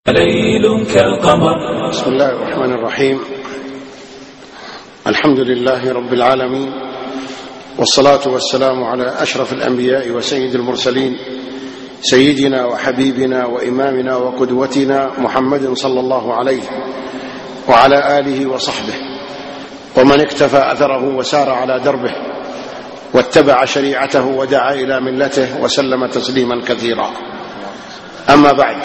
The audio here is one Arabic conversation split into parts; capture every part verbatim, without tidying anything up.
ليل كالقمر. بسم الله الرحمن الرحيم. الحمد لله رب العالمين، والصلاة والسلام على أشرف الأنبياء وسيد المرسلين، سيدنا وحبيبنا وإمامنا وقدوتنا محمد صلى الله عليه وعلى آله وصحبه ومن اكتفى أثره وسار على دربه واتبع شريعته ودعا إلى ملته وسلم تسليما كثيرا. أما بعد،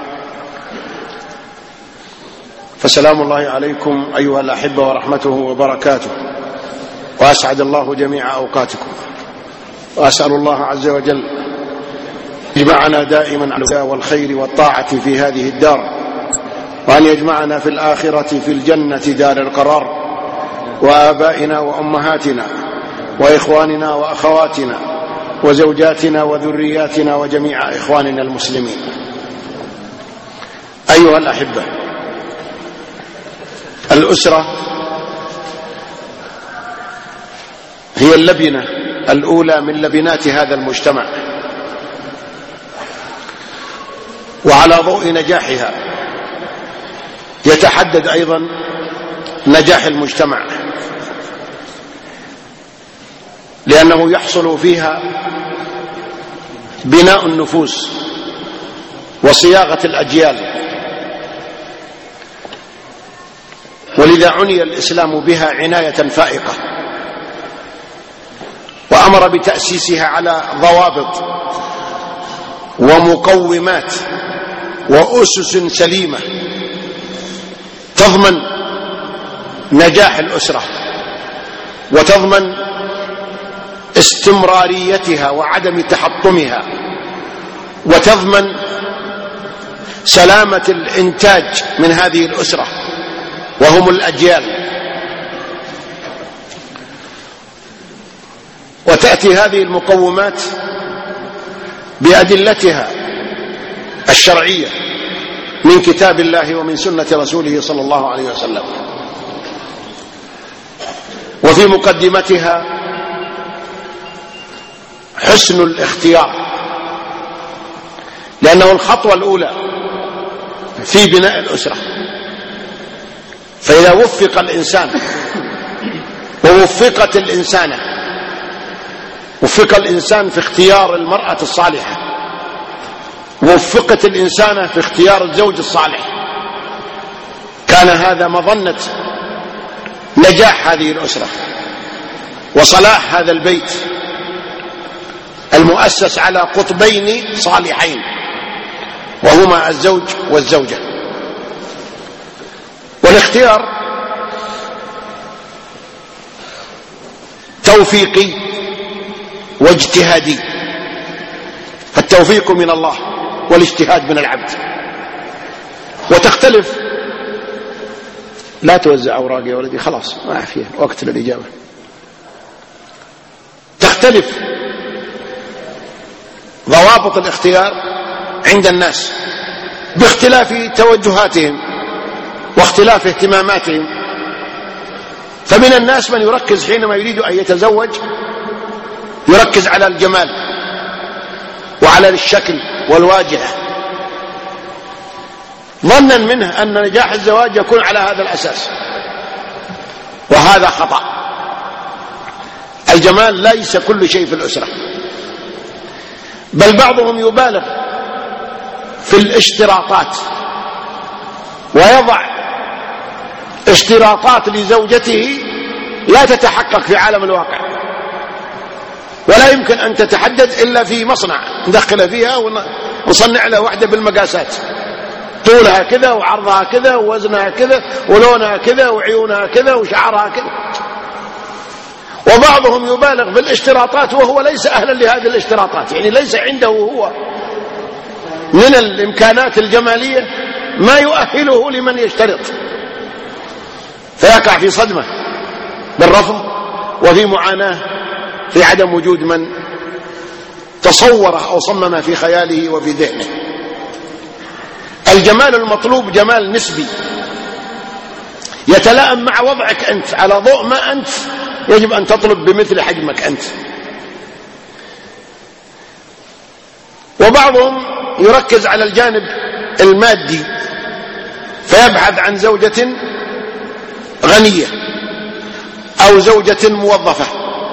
فسلام الله عليكم أيها الأحبة ورحمته وبركاته، وأسعد الله جميع أوقاتكم، وأسأل الله عز وجل يجمعنا دائما على والخير والطاعة في هذه الدار، وأن يجمعنا في الآخرة في الجنة دار القرار، وآبائنا وأمهاتنا وإخواننا وأخواتنا وزوجاتنا وذرياتنا وجميع إخواننا المسلمين. أيها الأحبة، الأسرة هي اللبنة الأولى من لبنات هذا المجتمع، وعلى ضوء نجاحها يتحدد أيضا نجاح المجتمع، لأنه يحصل فيها بناء النفوس وصياغة الأجيال، ولذا عني الإسلام بها عناية فائقة، وأمر بتأسيسها على ضوابط ومقومات وأسس سليمة تضمن نجاح الأسرة وتضمن استمراريتها وعدم تحطمها، وتضمن سلامة الإنتاج من هذه الأسرة وهم الأجيال. وتأتي هذه المقومات بأدلتها الشرعية من كتاب الله ومن سنة رسوله صلى الله عليه وسلم، وفي مقدمتها حسن الاختيار، لأنه الخطوة الأولى في بناء الأسرة. فإذا وفق الإنسان ووفقت الإنسانة، وفق الإنسان في اختيار المرأة الصالحة، ووفقت الإنسانة في اختيار الزوج الصالح، كان هذا مظنة نجاح هذه الأسرة وصلاح هذا البيت المؤسس على قطبين صالحين، وهما الزوج والزوجة. والاختيار توفيقي واجتهادي، التوفيق من الله والاجتهاد من العبد. وتختلف، لا توزع أوراق يا ولدي، خلاص ما فيها وقت للإجابة. تختلف ضوابط الاختيار عند الناس باختلاف توجهاتهم واختلاف اهتماماتهم. فمن الناس من يركز حينما يريد أن يتزوج يركز على الجمال وعلى الشكل والواجهة، ظنا منه أن نجاح الزواج يكون على هذا الأساس، وهذا خطأ. الجمال ليس كل شيء في الأسرة، بل بعضهم يبالغ في الاشتراطات ويضع اشتراطات لزوجته لا تتحقق في عالم الواقع، ولا يمكن أن تتحدد إلا في مصنع ندخل فيها ونصنع لها واحدة بالمقاسات، طولها كذا وعرضها كذا ووزنها كذا ولونها كذا وعيونها كذا وشعرها كذا. وبعضهم يبالغ بالاشتراطات وهو ليس أهلا لهذه الاشتراطات، يعني ليس عنده هو من الإمكانات الجمالية ما يؤهله لمن يشترط، فيقع في صدمة بالرفض وفي معاناة في عدم وجود من تصوره أو صمم في خياله وفي ذهنه. الجمال المطلوب جمال نسبي يتلائم مع وضعك أنت، على ضوء ما أنت يجب أن تطلب بمثل حجمك أنت. وبعضهم يركز على الجانب المادي فيبحث عن زوجة غنية أو زوجة موظفة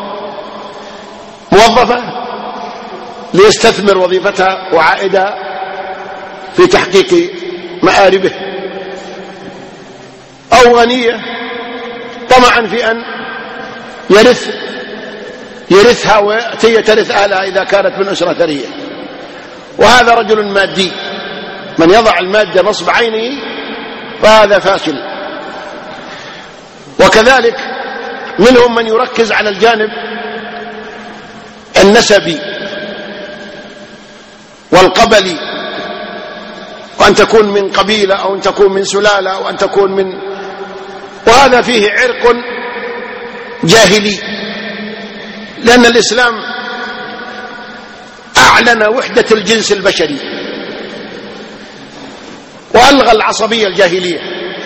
موظفة ليستثمر وظيفتها وعائدها في تحقيق مآربه، أو غنية طمعا في أن يرث يرثها وهي ترث أهلها إذا كانت من أسرة ثرية. وهذا رجل مادي، من يضع المادة نصب عينه فهذا فاشل. وكذلك منهم من يركز على الجانب النسبي والقبلي، وأن تكون من قبيلة أو أن تكون من سلالة أو أن تكون من، وهذا فيه عرق جاهلي، لأن الإسلام أعلن وحدة الجنس البشري وألغى العصبية الجاهلية،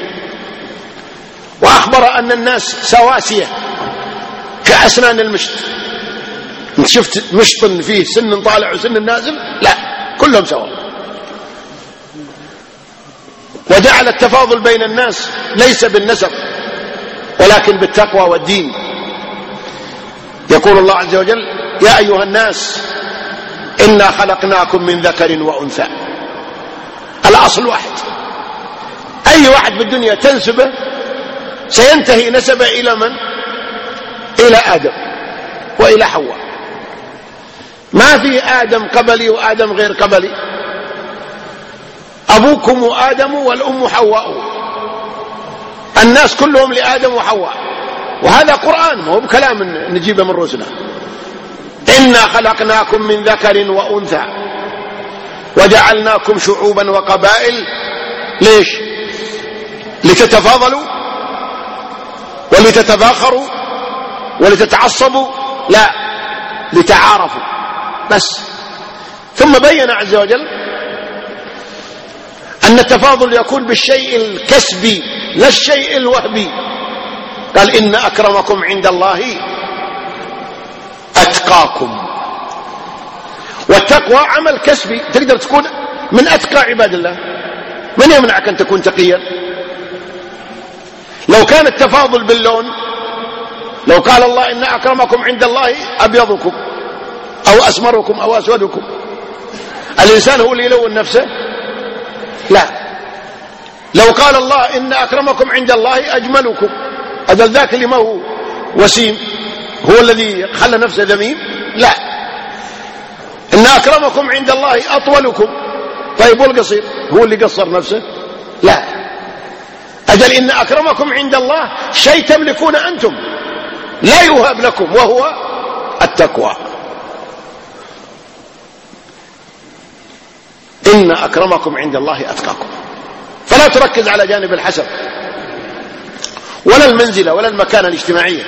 وأخبر أن الناس سواسية كأسنان المشط. انت شفت مشط فيه سن طالع وسن نازل؟ لا، كلهم سواء. وجعل التفاضل بين الناس ليس بالنسب ولكن بالتقوى والدين. يقول الله عز وجل: يا أيها الناس إنا خلقناكم من ذكر وأنثى. الأصل واحد، أي واحد بالدنيا تنسبه سينتهي نسبه إلى من؟ إلى آدم وإلى حواء. ما في آدم قبلي وآدم غير قبلي، أبوكم آدم والأم حواء، الناس كلهم لآدم وحواء. وهذا قرآن، ما هو بكلام نجيبه من رسله. إنا خلقناكم من ذكر وأنثى وجعلناكم شعوبا وقبائل. ليش؟ لتتفاضلوا ولتتفاخروا ولتتعصبوا؟ لا، لتعارفوا بس. ثم بين عز وجل أن التفاضل يكون بالشيء الكسبي لا الشيء الوهبي. قال: إن أكرمكم عند الله أتقاكم. والتقوى عمل كسبي، تقدر تكون من أتقى عباد الله. من يمنعك أن تكون تقيا؟ لو كان التفاضل باللون، لو قال الله: إن أكرمكم عند الله أبيضكم أو أسمركم أو أسودكم، الإنسان هو اللي يلون نفسه؟ لا. لو قال الله: إن أكرمكم عند الله أجملكم، هذا ذاك اللي ما هو وسيم هو الذي خلى نفسه ذميم؟ لا. إن أكرمكم عند الله أطولكم، طيب والقصير هو اللي قصر نفسه؟ لا. أجل إن أكرمكم عند الله شيء تملكون أنتم لا يوهب لكم، وهو التقوى. إن أكرمكم عند الله أتقاكم. فلا تركز على جانب الحسب ولا المنزلة ولا المكانة الاجتماعية.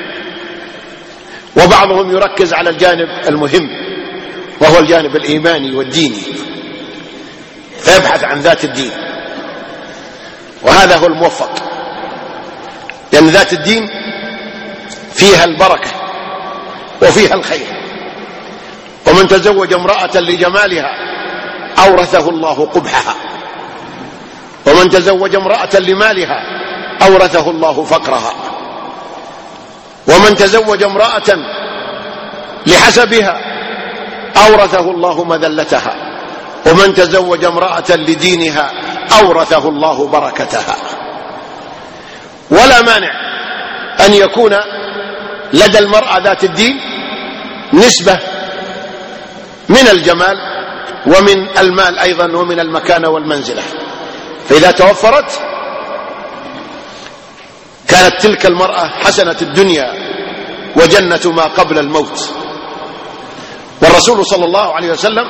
وبعضهم يركز على الجانب المهم وهو الجانب الإيماني والديني، فيبحث عن ذات الدين، وهذا هو الموفق، لأن ذات الدين فيها البركة وفيها الخير. ومن تزوج امرأة لجمالها أورثه الله قبحها، ومن تزوج امرأة لمالها أورثه الله فقرها، ومن تزوج امرأة لحسبها أورثه الله مذلتها، ومن تزوج امرأة لدينها أورثه الله بركتها. ولا مانع أن يكون لدى المرأة ذات الدين نسبة من الجمال ومن المال أيضا ومن المكانة والمنزلة، فإذا توفرت كانت تلك المرأة حسنة الدنيا وجنة ما قبل الموت. والرسول صلى الله عليه وسلم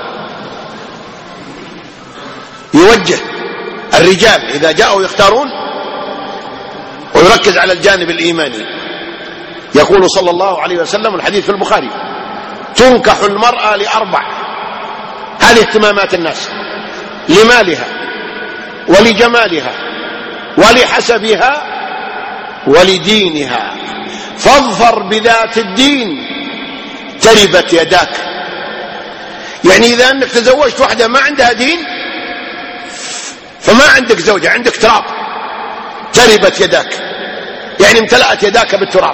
يوجه الرجال إذا جاءوا يختارون ويركز على الجانب الإيماني. يقول صلى الله عليه وسلم، الحديث في البخاري: تنكح المرأة لأربع، هذه اهتمامات الناس: لمالها ولجمالها ولحسبها ولدينها، فاظفر بذات الدين تربت يداك. يعني إذا أنك تزوجت واحدة ما عندها دين فما عندك زوجة، عندك تراب، تربت يداك، يعني امتلأت يداك بالتراب.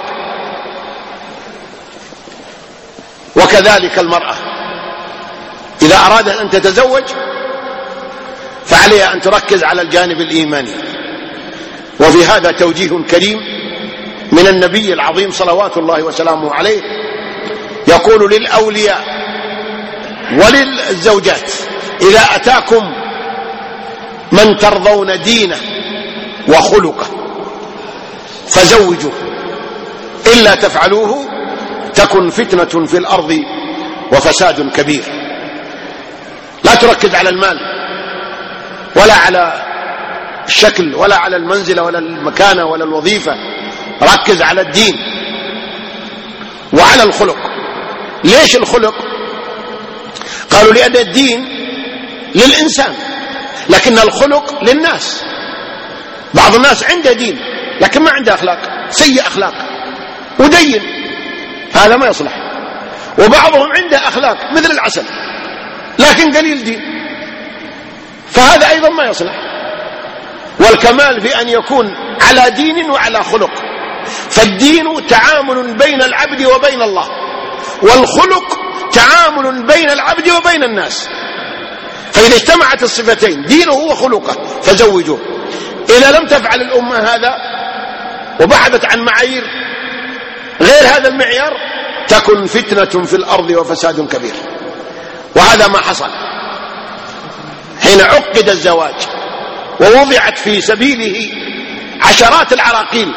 وكذلك المرأة إذا أرادت أن تتزوج فعليها أن تركز على الجانب الإيماني. وفي هذا توجيه كريم من النبي العظيم صلوات الله وسلامه عليه، يقول للأولياء وللزوجات: إذا أتاكم من ترضون دينه وخلقه فزوجوه، إلا تفعلوه تكن فتنة في الأرض وفساد كبير. لا تركز على المال ولا على الشكل ولا على المنزلة ولا المكانة ولا الوظيفة، ركز على الدين وعلى الخلق. ليش الخلق؟ قالوا لأن الدين للإنسان لكن الخلق للناس. بعض الناس عنده دين لكن ما عنده أخلاق، سيء أخلاق ودين، هذا ما يصلح. وبعضهم عنده أخلاق مثل العسل لكن قليل دين، فهذا أيضا ما يصلح. والكمال في أن يكون على دين وعلى خلق. فالدين تعامل بين العبد وبين الله، والخلق تعامل بين العبد وبين الناس. فإذا اجتمعت الصفتين دينه وخلقه فزوجوه. إذا لم تفعل الأمة هذا وبحثت عن معايير غير هذا المعيار تكن فتنة في الأرض وفساد كبير. وهذا ما حصل حين عقد الزواج ووضعت في سبيله عشرات العراقيل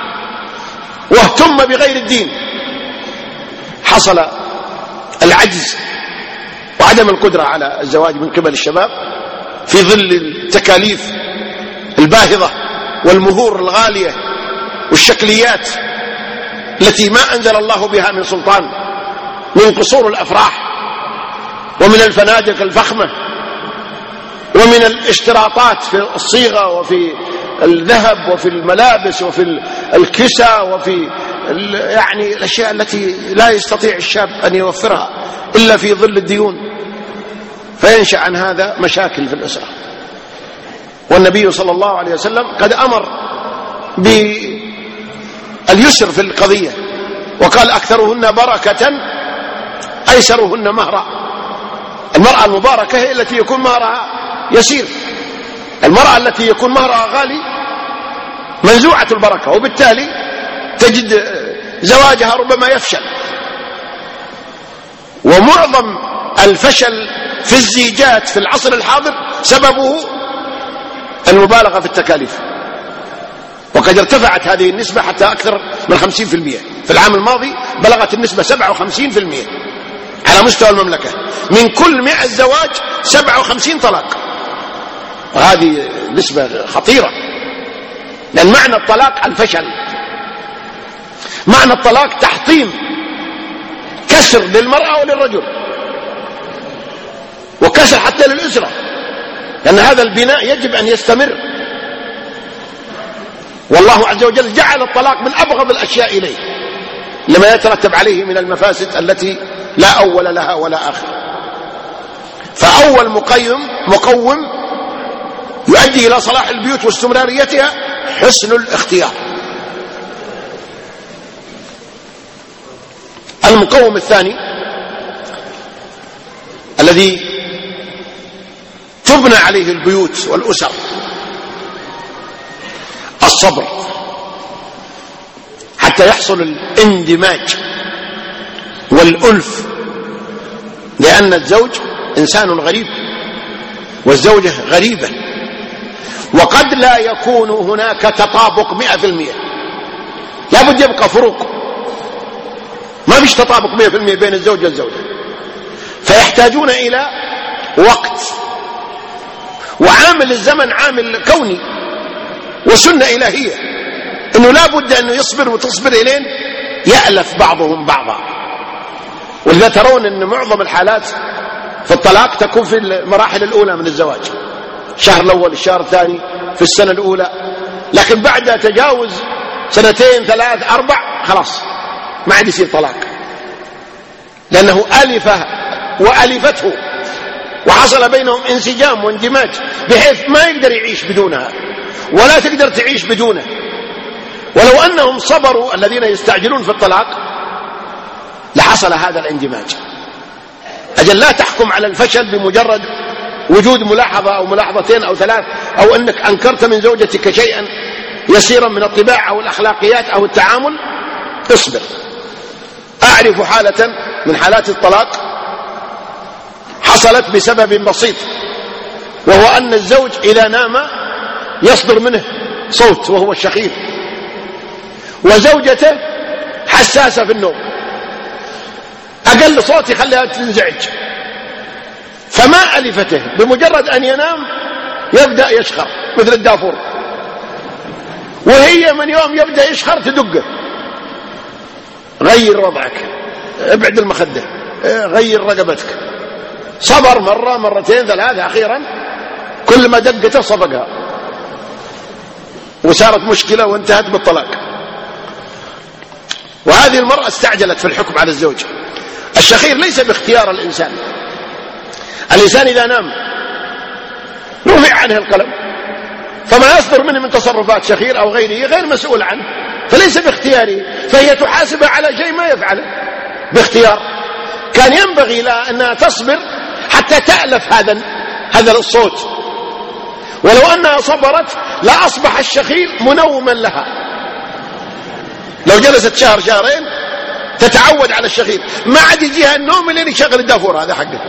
واهتم بغير الدين. حصل العجز وعدم القدرة على الزواج من قبل الشباب في ظل التكاليف الباهظة والمهور الغالية والشكليات التي ما أنزل الله بها من سلطان، من قصور الأفراح ومن الفنادق الفخمة ومن الاشتراطات في الصيغة وفي الذهب وفي الملابس وفي الكسى وفي يعني الأشياء التي لا يستطيع الشاب أن يوفرها إلا في ظل الديون، فينشأ عن هذا مشاكل في الأسرة. والنبي صلى الله عليه وسلم قد أمر باليسر في القضية وقال: أكثرهن بركة أيسرهن مهرا. المرأة المباركة هي التي يكون مهرها يسير. المرأة التي يكون مهرها غالي منزوعة البركة، وبالتالي تجد زواجها ربما يفشل. ومعظم الفشل في الزيجات في العصر الحاضر سببه المبالغة في التكاليف، وقد ارتفعت هذه النسبة حتى أكثر من خمسين بالمئة. في العام الماضي بلغت النسبة سبعة وخمسين بالمئة على مستوى المملكة. من كل مئة زواج سبعة وخمسين طلاق، وهذه نسبة خطيرة، لأن معنى الطلاق الفشل. معنى الطلاق تحطيم، كسر للمرأة وللرجل، وكسر حتى للأسرة، لأن هذا البناء يجب أن يستمر. والله عز وجل جعل الطلاق من أبغض الأشياء إليه لما يترتب عليه من المفاسد التي لا أول لها ولا آخر. فأول مقيم مقوم يؤدي إلى صلاح البيوت واستمراريتها حسن الاختيار. المقوم الثاني الذي تبنى عليه البيوت والأسر الصبر، حتى يحصل الاندماج والألف، لأن الزوج إنسان غريب والزوجة غريبة، وقد لا يكون هناك تطابق مئة في المئة، لابد يبقى فروق، ما فيش تطابق مئة في المئة بين الزوج والزوجة، فيحتاجون إلى وقت. وعامل الزمن عامل كوني وسنة إلهية، إنه لابد أنه يصبر وتصبر إلين يألف بعضهم بعضا. ولذا ترون أن معظم الحالات في الطلاق تكون في المراحل الأولى من الزواج، الشهر الأول، الشهر الثاني، في السنة الأولى، لكن بعد تجاوز سنتين ثلاث أربع خلاص ما عاد يصير طلاق، لأنه ألفه وألفته وحصل بينهم انسجام واندماج بحيث ما يقدر يعيش بدونها ولا تقدر تعيش بدونه. ولو أنهم صبروا الذين يستعجلون في الطلاق لحصل هذا الاندماج. أجل لا تحكم على الفشل بمجرد وجود ملاحظة أو ملاحظتين أو ثلاث، أو أنك أنكرت من زوجتك شيئا يسيرا من الطباع أو الأخلاقيات أو التعامل. اصبر. أعرف حالة من حالات الطلاق حصلت بسبب بسيط، وهو أن الزوج إذا نام يصدر منه صوت وهو الشخير، وزوجته حساسة في النوم، أقل صوت يخليها تنزعج، فما ألفته بمجرد أن ينام يبدأ يشخر مثل الدافور، وهي من يوم يبدأ يشخر تدقه. غير وضعك، ابعد المخدة، غير رقبتك. صبر مرة مرتين ثلاثة، أخيرا كل ما دقته صفقها وصارت مشكلة وانتهت بالطلاق. وهذه المرأة استعجلت في الحكم على الزوج. الشخير ليس باختيار الإنسان. الإنسان إذا نام رفع عنه القلم، فما يصدر منه من تصرفات شخير أو غيره غير مسؤول عنه، فليس باختياره، فهي تحاسب على شيء ما يفعله باختيار. كان ينبغي لها أنها تصبر حتى تألف هذا هذا الصوت. ولو أنها صبرت لا أصبح الشخير منوما لها. لو جلست شهر شهرين تتعود على الشخير، ما عاد يجيها النوم لين يشغل الدافور هذا حقه.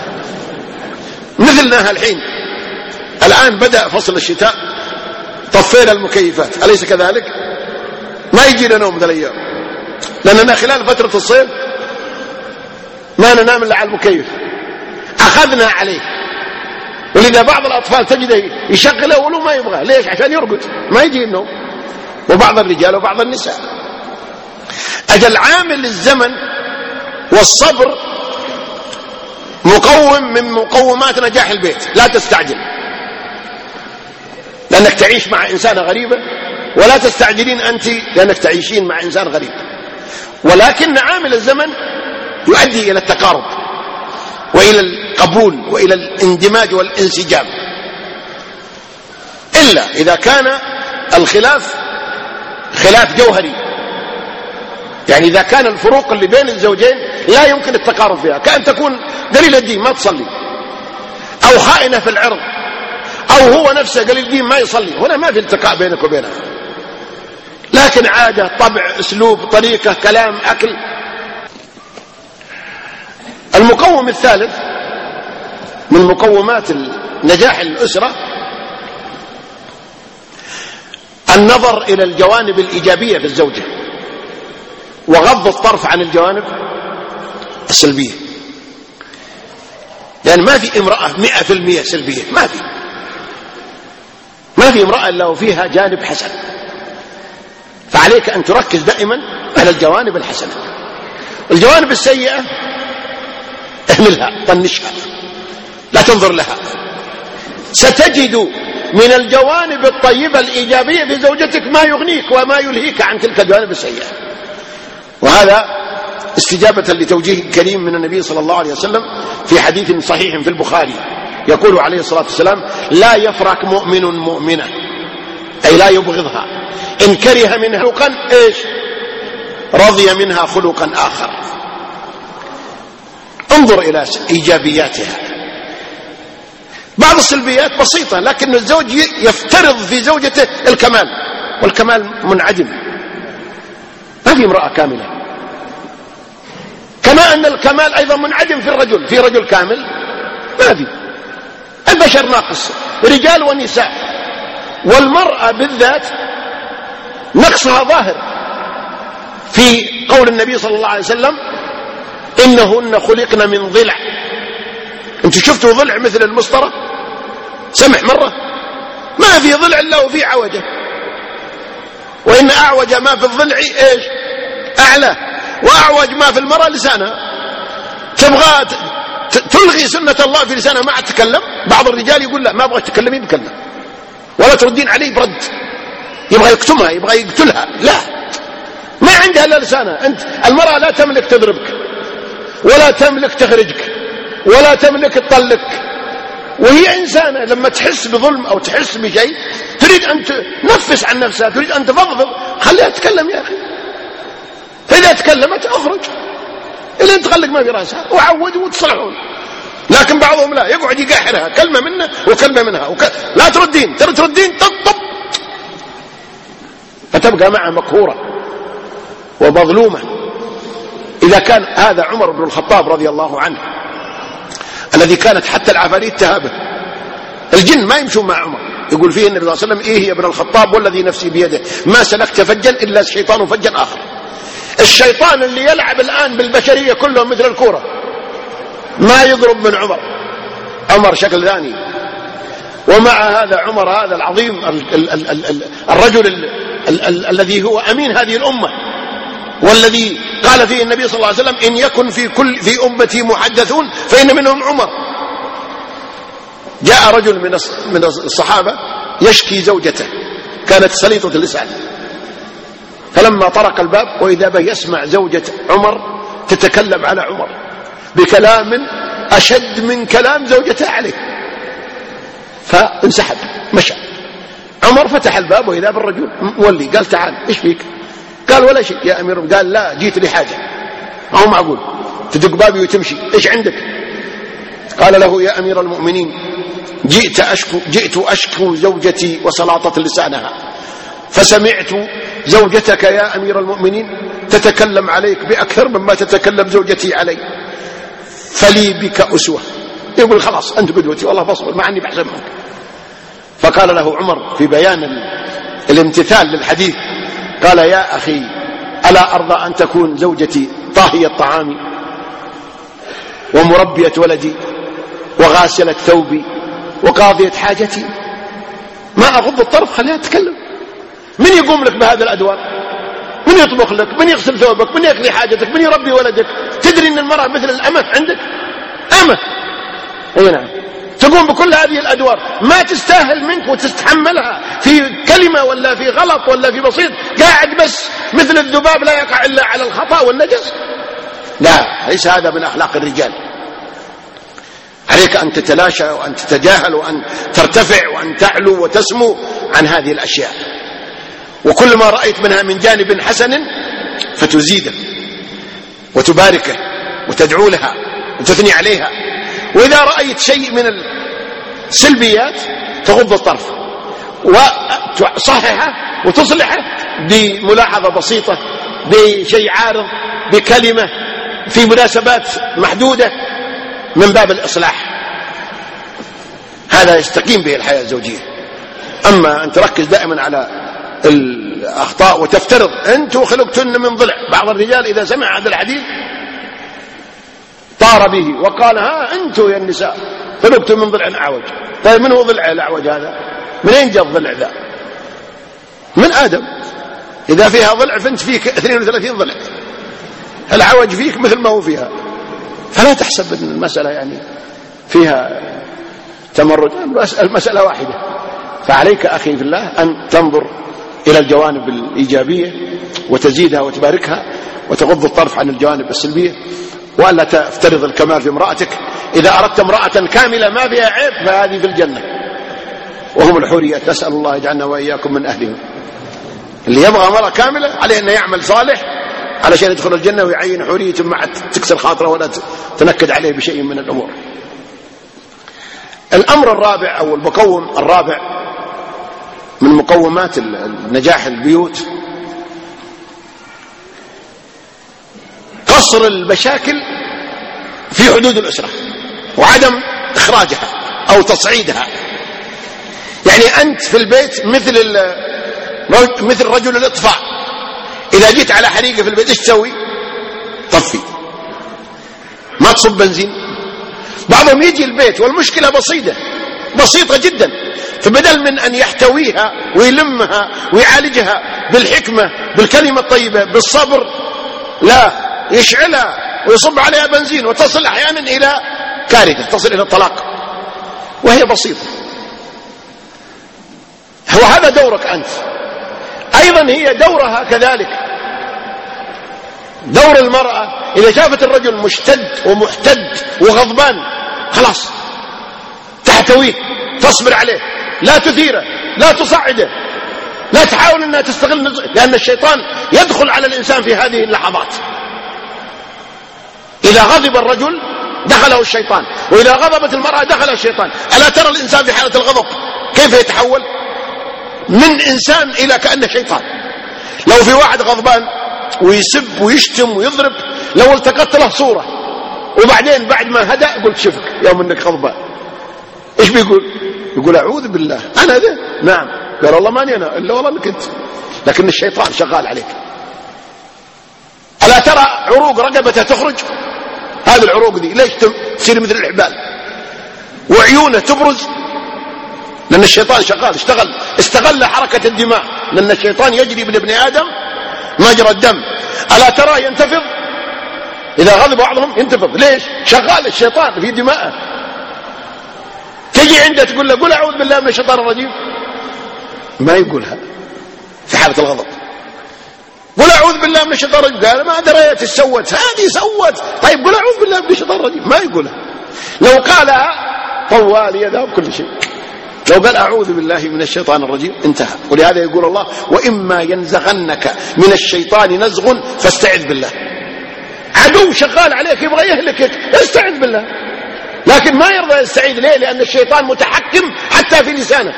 مثلنا الحين الآن بدأ فصل الشتاء، طفينا المكيفات، أليس كذلك؟ ما يجينا نوم ذا الأيام، لأننا خلال فترة الصيف ما ننام إلا على المكيف، أخذنا عليه. ولذا بعض الأطفال تجده يشغله ولو ما يبغى، ليش؟ عشان يرقد ما يجي النوم، وبعض الرجال وبعض النساء. أجل عامل الزمن والصبر مقوم من مقومات نجاح البيت. لا تستعجل، لأنك تعيش مع إنسانة غريبة، ولا تستعجلين أنت لأنك تعيشين مع إنسان غريب. ولكن عامل الزمن يؤدي إلى التقارب وإلى القبول وإلى الاندماج والانسجام، إلا إذا كان الخلاف خلاف جوهري. يعني إذا كان الفروق اللي بين الزوجين لا يمكن التقارب فيها، كأن تكون قليل الدين ما تصلي، أو خائنة في العرض، أو هو نفسه قليل الدين ما يصلي، هنا ما في التقاء بينك وبينها. لكن عادة، طبع، أسلوب، طريقة، كلام، أكل. المقوم الثالث من مقومات نجاح الأسرة النظر إلى الجوانب الإيجابية في الزوجة، وغض الطرف عن الجوانب السلبية. لأن ما في امرأة مئة في المئة سلبية، ما في ما في امرأة إلا وفيها جانب حسن. فعليك أن تركز دائما على الجوانب الحسنة. الجوانب السيئة اهملها، طنشها، لا تنظر لها. ستجد من الجوانب الطيبة الإيجابية في زوجتك ما يغنيك وما يلهيك عن تلك الجوانب السيئة. وهذا استجابة لتوجيه كريم من النبي صلى الله عليه وسلم في حديث صحيح في البخاري، يقول عليه الصلاة والسلام: لا يفرق مؤمن مؤمنة، أي لا يبغضها، إن كره منها خلقا إيش رضي منها خلقا آخر. انظر إلى إيجابياتها. بعض السلبيات بسيطة، لكن الزوج يفترض في زوجته الكمال، والكمال منعدم، ما في امرأة كاملة. كما أن الكمال أيضا منعدم في الرجل، في رجل كامل ما في. البشر ناقص، رجال ونساء، والمرأة بالذات نقصها ظاهر في قول النبي صلى الله عليه وسلم: إنهن خلقن من ضلع. انتوا شفتوا ضلع مثل المسطرة؟ سمح مرة؟ ما في ضلع إلا وفي عوجة، وإن أعوج ما في الضلع إيش؟ أعلى، وأعوج ما في المرأة لسانها. تبغى تلغي سنة الله في لسانها ما تتكلم؟ بعض الرجال يقول لا، ما أبغى تكلمي بكلمة، ولا تردين عليه برد، يبغى يكتمها، يبغى يقتلها. لا، ما عندها إلا لسانها. أنت المرأة لا تملك تضربك، ولا تملك تخرجك، ولا تملك تطلقك، وهي إنسانة لما تحس بظلم أو تحس بشيء تريد أن تنفس عن نفسها، تريد أن تفضفض، خليها تتكلم يا أخي. فإذا تكلمت أخرج إلا أنت خليك ما في رأسها وعود وتصلحون. لكن بعضهم لا، يقعد يقاحرها كلمة منه وكلمة منها وك... لا تردين، ترى تردين تطب، فتبقى معها مقهورة ومظلومة. إذا كان هذا عمر بن الخطاب رضي الله عنه الذي كانت حتى العفاريت تهابه، الجن ما يمشون مع عمر، يقول فيه النبي صلى الله عليه وسلم: إيه يا ابن الخطاب والذي نفسي بيده ما سلكت فجا إلا الشيطان فجا آخر. الشيطان اللي يلعب الآن بالبشرية كلهم مثل الكورة ما يضرب من عمر. عمر شكل ثاني. ومع هذا عمر هذا العظيم الرجل الذي هو أمين هذه الأمة، والذي قال فيه النبي صلى الله عليه وسلم: إن يكن في كل في أمتي محدثون فإن منهم عمر. جاء رجل من من الصحابة يشكي زوجته، كانت سليطة اللسان، فلما طرق الباب وإذا به يسمع زوجة عمر تتكلم على عمر بكلام أشد من كلام زوجته عليه، فانسحب مشى. عمر فتح الباب وإذا بالرجل مولي، قال: تعال إيش فيك؟ قال: ولا شيء يا أمير. قال: لا، جيت لي حاجة. ما هو معقول تدق بابي وتمشي، إيش عندك؟ قال له: يا أمير المؤمنين، جئت أشكو, جئت أشكو زوجتي وسلاطة لسانها، فسمعت زوجتك يا أمير المؤمنين تتكلم عليك بأكثر مما تتكلم زوجتي علي، فلي بك أسوة. يقول: خلاص أنت قدوتي والله بصبر، مع أني بحسن منك. فقال له عمر في بيان الامتثال للحديث، قال: يا أخي، ألا أرضى أن تكون زوجتي طاهية طعامي ومربية ولدي وغاسلة ثوبي وقاضية حاجتي؟ ما أغض الطرف، خليها تتكلم. من يقوم لك بهذا الأدوار؟ من يطبخ لك؟ من يغسل ثوبك؟ من يقضي حاجتك؟ من يربي ولدك؟ تدري أن المرأة مثل الأمة عندك؟ أمة، أي نعم، تقوم بكل هذه الأدوار، ما تستاهل منك وتستحملها في كلمة ولا في غلط ولا في بسيط، قاعد بس مثل الذباب لا يقع إلا على الخطأ والنجس. لا، ليس هذا من أخلاق الرجال. عليك أن تتلاشى وأن تتجاهل وأن ترتفع وأن تعلو وتسمو عن هذه الأشياء، وكل ما رأيت منها من جانب حسن فتزيده وتباركه وتدعو لها وتثني عليها، وإذا رأيت شيء من السلبيات تغض الطرف وتصححه وتصلحه بملاحظة بسيطة، بشيء عارض، بكلمة، في مناسبات محدودة، من باب الإصلاح. هذا يستقيم به الحياة الزوجية. أما أن تركز دائما على الأخطاء وتفترض أنتم خلقتن من ضلع. بعض الرجال إذا سمع هذا الحديث طار به وقال: ها أنتم يا النساء خلقتم من ضلع أعوج. طيب من هو ضلع الأعوج هذا؟ من أين جاء الضلع ذا؟ من آدم. إذا فيها ضلع فأنت فيك اثنين وثلاثين ضلع، العوج فيك مثل ما هو فيها. فلا تحسب أن المسألة يعني فيها تمرد، المسألة واحدة. فعليك أخي في الله أن تنظر إلى الجوانب الإيجابية وتزيدها وتباركها، وتغض الطرف عن الجوانب السلبية، وألا تفترض الكمال في امرأتك. إذا أردت امرأة كاملة ما فيها عيب فهذه في الجنة، وهم الحوريات. نسأل الله يجعلنا وإياكم من أهلهم. اللي يبغى امرأة كاملة عليه أن يعمل صالح علشان يدخل الجنة ويعين حورية ما تكسر خاطره ولا تنكد عليه بشيء من الأمور. الأمر الرابع أو المقوم الرابع من مقومات النجاح البيوت قصر المشاكل في حدود الأسرة وعدم إخراجها أو تصعيدها. يعني أنت في البيت مثل مثل رجل الإطفاء، إذا جيت على حريقة في البيت إيش تسوي؟ طفي، ما تصب بنزين. بعضهم يجي البيت والمشكلة بسيطة بسيطة جدا، فبدل من أن يحتويها ويلمها ويعالجها بالحكمة بالكلمة الطيبة بالصبر، لا، يشعلها ويصب عليها بنزين وتصل أحيانا إلى كارثة، تصل إلى الطلاق وهي بسيطة. هو هذا دورك أنت، أيضا هي دورها كذلك. دور المرأة إذا شافت الرجل مشتد ومحتد وغضبان خلاص تحتويه، تصبر عليه، لا تثيره، لا تصعده، لا تحاول أنها تستغل نزغ... لأن الشيطان يدخل على الإنسان في هذه اللحظات. إذا غضب الرجل دخله الشيطان، وإذا غضبت المرأة دخل الشيطان. ألا ترى الإنسان في حالة الغضب كيف يتحول من إنسان إلى كأنه شيطان؟ لو في واحد غضبان ويسب ويشتم ويضرب، لو التقطت له صورة وبعدين بعد ما هدأ قلت شفك يوم انك غضبان، ايش بيقول؟ يقول اعوذ بالله انا ذا. نعم، قال والله ماني انا الا والله انك انت، لكن الشيطان شغال عليك. الا ترى عروق رقبته تخرج؟ هذه العروق دي ليش تصير مثل الحبال؟ وعيونه تبرز لان الشيطان شغال، اشتغل استغل حركة الدماء، لان الشيطان يجري من ابن ادم مجرى الدم. الا ترى ينتفض؟ اذا غضب بعضهم ينتفض. ليش؟ شغال الشيطان في دماءه. تجي عنده تقول له قل اعوذ بالله من الشيطان الرجيم، ما يقولها في حالة الغضب. قل اعوذ بالله من الشيطان الرجيم، قال ما دريت سوت هذه سوت. طيب قل اعوذ بالله من الشيطان الرجيم، ما يقولها. لو قالها طوال يذهب كل شيء. لو قال اعوذ بالله من الشيطان الرجيم انتهى. ولهذا يقول الله واما ينزغنك من الشيطان نزغ فاستعذ بالله. عدو شغال عليك يبغى يهلكك، استعذ بالله، لكن ما يرضى يستعيذ. ليه؟ لأن الشيطان متحكم حتى في لسانه.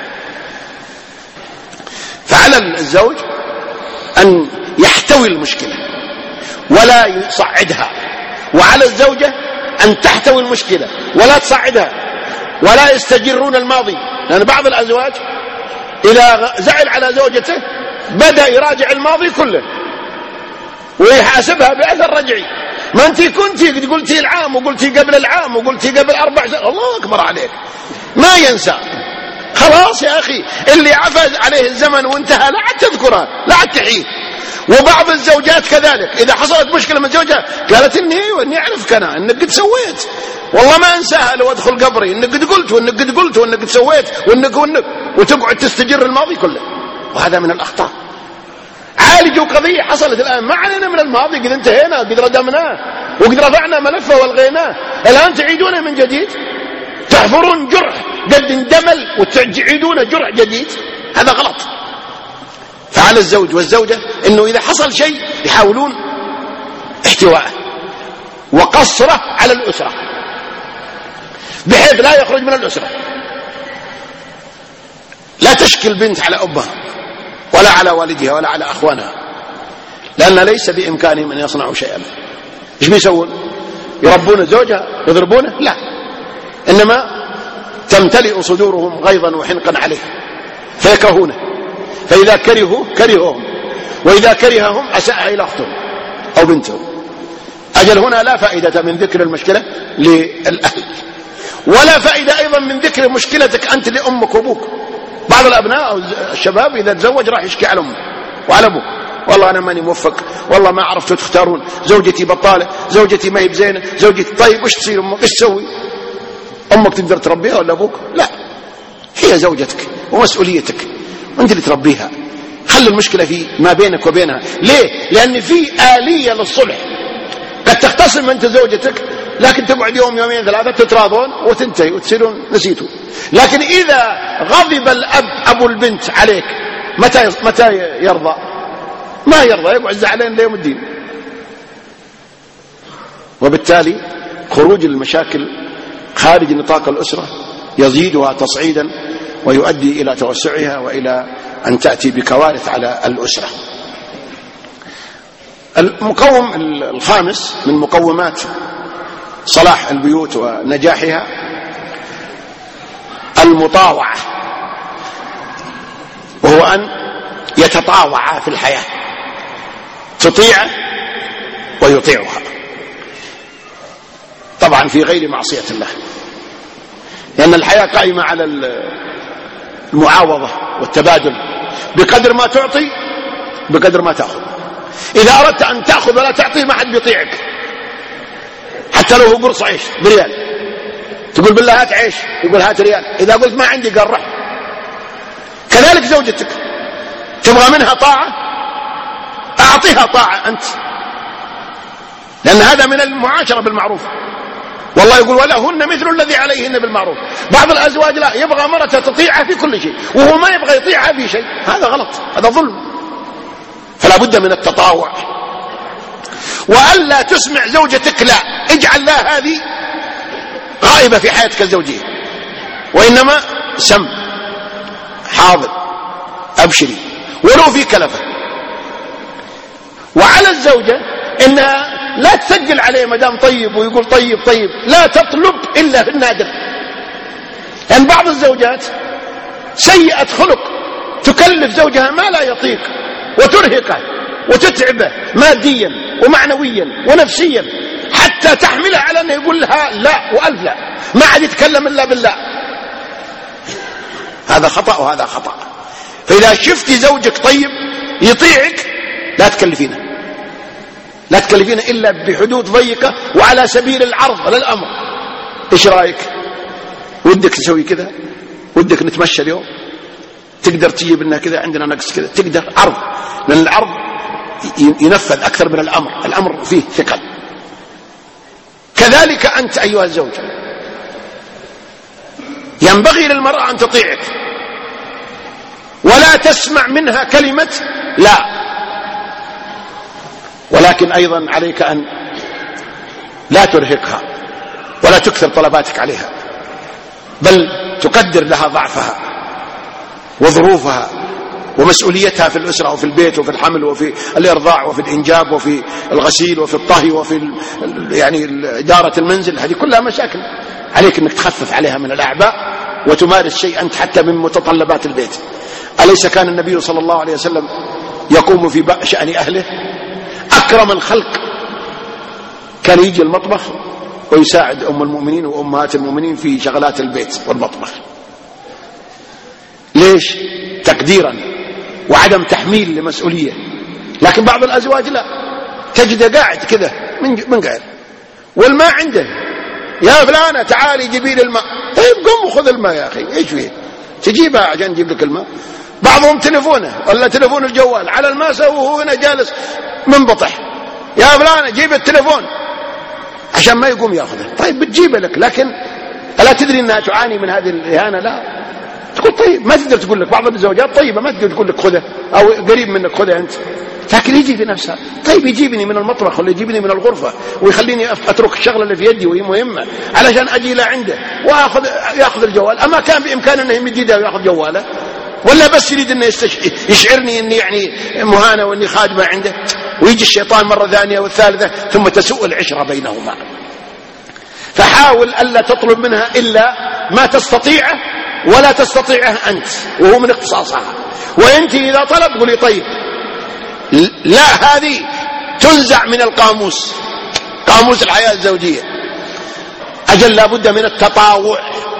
فعلى الزوج أن يحتوي المشكلة ولا يصعدها، وعلى الزوجة أن تحتوي المشكلة ولا تصعدها، ولا يستجرون الماضي. لأن بعض الأزواج إذا زعل على زوجته بدأ يراجع الماضي كله ويحاسبها بأثر رجعي. ما أنت كنتي قلتي العام وقلتي قبل العام وقلتي قبل أربع سنين، الله أكبر عليك، ما ينسى. خلاص يا أخي، اللي عفى عليه الزمن وانتهى لا عاد تذكرها، لا عاد تحيه. وبعض الزوجات كذلك إذا حصلت مشكلة من زوجها قالت إني وإني أعرفك أنا إنك قد سويت، والله ما أنساها لو أدخل قبري إنك قد قلت وإنك قد قلت وإنك قد سويت وإنك وإنك، وتقعد تستجر الماضي كله. وهذا من الأخطاء. عالجوا قضية حصلت الآن، ما علينا من الماضي، قد انتهينا، قد ردمناه وقد رفعنا ملفه والغيناه. الآن تعيدونه من جديد، تحفرون جرح قد اندمل وتعيدون جرح جديد، هذا غلط. فعلى الزوج والزوجة انه اذا حصل شيء يحاولون احتواءه وقصره على الأسرة بحيث لا يخرج من الأسرة. لا تشكي البنت على أبها ولا على والدها ولا على أخوانها، لأن ليس بإمكانهم أن يصنعوا شيئا. إيش بيسوون؟ يربون زوجها يضربونه؟ لا، إنما تمتلئ صدورهم غيظا وحنقا عليه فيكرهونه، فإذا كرهوا كرههم، وإذا كرههم أساء إلى أختهم أو بنتهم. أجل هنا لا فائدة من ذكر المشكلة للأهل، ولا فائدة أيضا من ذكر مشكلتك أنت لأمك وأبوك. بعض الأبناء أو الشباب إذا تزوج راح يشكي على أمه وعلى أبوه، والله أنا ماني موفق، والله ما عرفتوا تختارون، زوجتي بطالة، زوجتي ما هي بزينة، زوجتي. طيب وش تصير أمك؟ إيش تسوي؟ أمك تقدر تربيها ولا أبوك؟ لا، هي زوجتك ومسؤوليتك وأنت اللي تربيها. خلي المشكلة في ما بينك وبينها. ليه؟ لأن في آلية للصلح. قد تختصم أنت زوجتك لكن تقعد يوم يومين ثلاثة تتراضون وتنتهي وتصيرون نسيتوا. لكن إذا غضب الأب أبو البنت عليك متى متى يرضى؟ ما يرضى، يقعد زعلان ليوم الدين. وبالتالي خروج المشاكل خارج نطاق الأسرة يزيدها تصعيدا ويؤدي إلى توسعها وإلى أن تأتي بكوارث على الأسرة. المقوم الخامس من مقومات صلاح البيوت ونجاحها المطاوعة، وهو أن يتطاوعا في الحياة، تطيع ويطيعها، طبعا في غير معصية الله، لأن الحياة قائمة على المعاوضة والتبادل، بقدر ما تعطي بقدر ما تأخذ. إذا أردت أن تأخذ ولا تعطي ما حد بيطيعك، حتى لو هو قرص عيش بريال، تقول بالله هات عيش، يقول هات ريال. إذا قلت ما عندي قال رح. كذلك زوجتك تبغى منها طاعة، أعطيها طاعة أنت، لأن هذا من المعاشرة بالمعروف. والله يقول ولهن مثل الذي عليهن بالمعروف. بعض الأزواج لا، يبغى مرته تطيعها في كل شيء وهو ما يبغى يطيعها في شيء، هذا غلط، هذا ظلم. فلا بد من التطاوع. وألا تسمع زوجتك لا، اجعل لا هذه غائبة في حياتك الزوجية، وإنما سم، حاضر، أبشري، ولو في كلفة. وعلى الزوجة إنها لا تثقل عليه مدام طيب ويقول طيب طيب، لا تطلب إلا في النادر. يعني بعض الزوجات سيئة خلق تكلف زوجها ما لا يطيق وترهقه وتتعبه ماديا ومعنويا ونفسيا حتى تحمله على أنه يقول لها لا وألف لا، ما عاد يتكلم إلا بالله. هذا خطأ وهذا خطأ. فإذا شفتي زوجك طيب يطيعك لا تكلفينه، لا تكلفينه إلا بحدود ضيقة وعلى سبيل العرض على الأمر. إيش رأيك؟ ودك تسوي كذا؟ ودك نتمشى اليوم؟ تقدر تجيب لنا كذا، عندنا نقص كذا، تقدر عرض، لأن العرض ينفذ أكثر من الأمر، الأمر فيه ثقل. كذلك أنت أيها الزوج ينبغي للمرأة أن تطيعك ولا تسمع منها كلمة لا، ولكن أيضا عليك أن لا ترهقها ولا تكثر طلباتك عليها، بل تقدر لها ضعفها وظروفها ومسؤوليتها في الأسرة وفي البيت وفي الحمل وفي الإرضاع وفي الإنجاب وفي الغسيل وفي الطهي وفي يعني إدارة المنزل. هذه كلها مشاكل، عليك أنك تخفف عليها من الأعباء وتمارس شيء أنت حتى من متطلبات البيت. أليس كان النبي صلى الله عليه وسلم يقوم في شأن أهله؟ أكرم الخلق كان يجي المطبخ ويساعد أم المؤمنين وأمهات المؤمنين في شغلات البيت والمطبخ. ليش؟ تقديرا وعدم تحميل لمسؤولية. لكن بعض الأزواج لا، تجده قاعد كذا من غير والماء عنده، يا فلانة تعالي جيبي لي الماء. طيب قم وخذ الماء يا أخي، إيش فيه؟ تجيبها عشان تجيب لك الماء. بعضهم تلفونه ولا تلفون الجوال على الماسة وهو هنا جالس منبطح، يا فلانة جيب التلفون عشان ما يقوم ياخذه. طيب بتجيبه لك، لكن ألا تدري أنها تعاني من هذه الإهانة؟ لا، تقول طيب، ما تقدر تقول لك. بعض الزوجات طيبة ما تقدر تقول لك خذه أو قريب منك خذه أنت، لكن يجي في نفسها طيب يجيبني من المطبخ ولا يجيبني من الغرفة ويخليني أترك الشغلة اللي في يدي وهي مهمة علشان أجي لا عنده وأخذ يأخذ الجوال. أما كان بإمكانه أنه يمد يده ويأخذ جواله، ولا بس يريد أنه يشعرني أني يعني مهانة وأني خادمة عنده، ويجي الشيطان مرة ثانية والثالثة ثم تسوء العشرة بينهما. فحاول ألا تطلب منها إلا ما تستطيعه ولا تستطيعه أنت وهو من اختصاصها. وأنت إذا طلب قولي طيب لا، هذه تنزع من القاموس، قاموس الحياة الزوجية. أجل لابد من التطاوع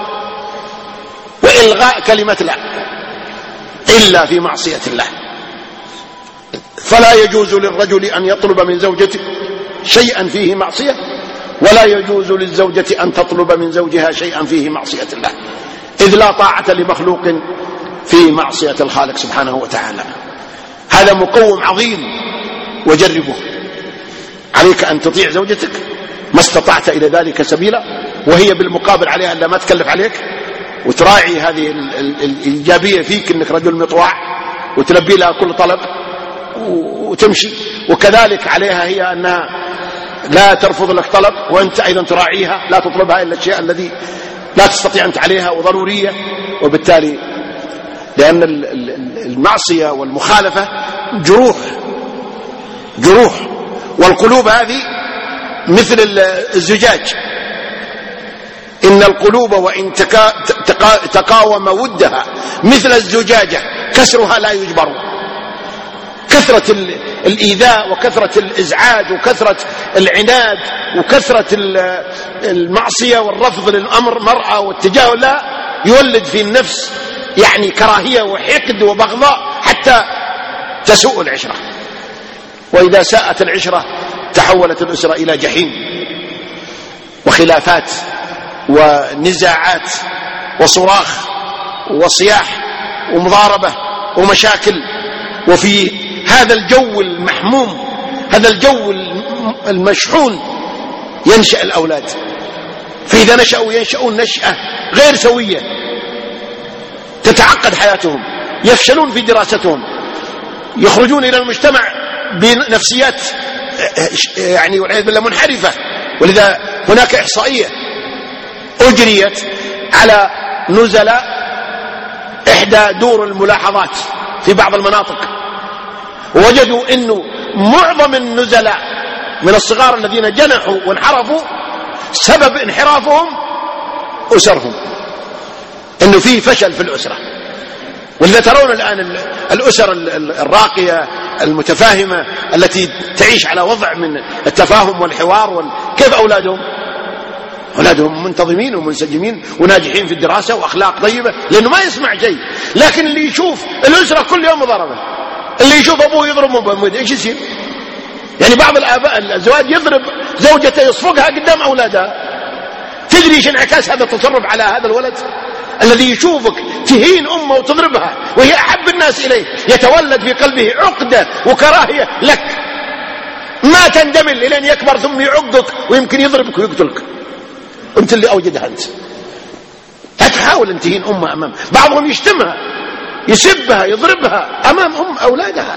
وإلغاء كلمة لا إلا في معصية الله. فلا يجوز للرجل أن يطلب من زوجته شيئا فيه معصية، ولا يجوز للزوجة أن تطلب من زوجها شيئا فيه معصية الله، إذ لا طاعة لمخلوق في معصية الخالق سبحانه وتعالى. هذا مقوم عظيم وجربه. عليك أن تطيع زوجتك ما استطعت إلى ذلك سبيلا، وهي بالمقابل عليها أن لا ما تكلف عليك، وتراعي هذه الإيجابية فيك أنك رجل مطواع وتلبي لها كل طلب وتمشي. وكذلك عليها هي أنها لا ترفض لك طلب، وأنت أيضا تراعيها، لا تطلبها إلا الشيء الذي لا تستطيع أنت عليها وضرورية. وبالتالي لأن المعصية والمخالفة جروح جروح والقلوب هذه مثل الزجاج، إن القلوب وإن تكا تكا تقاوم ودها مثل الزجاجة كسرها لا يجبر. كثرة الإيذاء وكثرة الإزعاج وكثرة العناد وكثرة المعصية والرفض للأمر مرأة واتجاه لا يولد في النفس يعني كراهية وحقد وبغضاء حتى تسوء العشرة. وإذا ساءت العشرة تحولت الأسرة إلى جحيم وخلافات ونزاعات وصراخ وصياح ومضاربة ومشاكل. وفي هذا الجو المحموم، هذا الجو المشحون، ينشأ الأولاد فإذا نشأوا ينشأون نشأة غير سوية، تتعقد حياتهم، يفشلون في دراستهم، يخرجون إلى المجتمع بنفسيات يعني والعياذ بالله منحرفة. ولذا هناك إحصائية أجريت على نزلاء إحدى دور الملاحظات في بعض المناطق، ووجدوا أنه معظم النزلاء من الصغار الذين جنحوا وانحرفوا سبب انحرافهم أسرهم، أنه فيه فشل في الأسرة. ولذا ترون الآن الأسر الراقية المتفاهمة التي تعيش على وضع من التفاهم والحوار، كيف أولادهم؟ أولادهم منتظمين ومنسجمين وناجحين في الدراسة وأخلاق طيبة، لأنه ما يسمع شيء. لكن اللي يشوف الأسرة كل يوم ضربه، اللي يشوف أبوه يضرب أبوه، إيش يصير؟ يعني بعض الآباء الأزواج يضرب زوجته يصفقها قدام أولادها. تدري ايش انعكاس هذا التصرف على هذا الولد الذي يشوفك تهين أمه وتضربها وهي أحب الناس إليه؟ يتولد في قلبه عقدة وكراهية لك ما تندمل إلى أن يكبر ثم يعقك ويمكن يضربك ويقتلك. أنت اللي أوجدها أنت. تحاول أن تهين أمها أمام بعضهم، يشتمها يسبها يضربها أمام أم أولادها،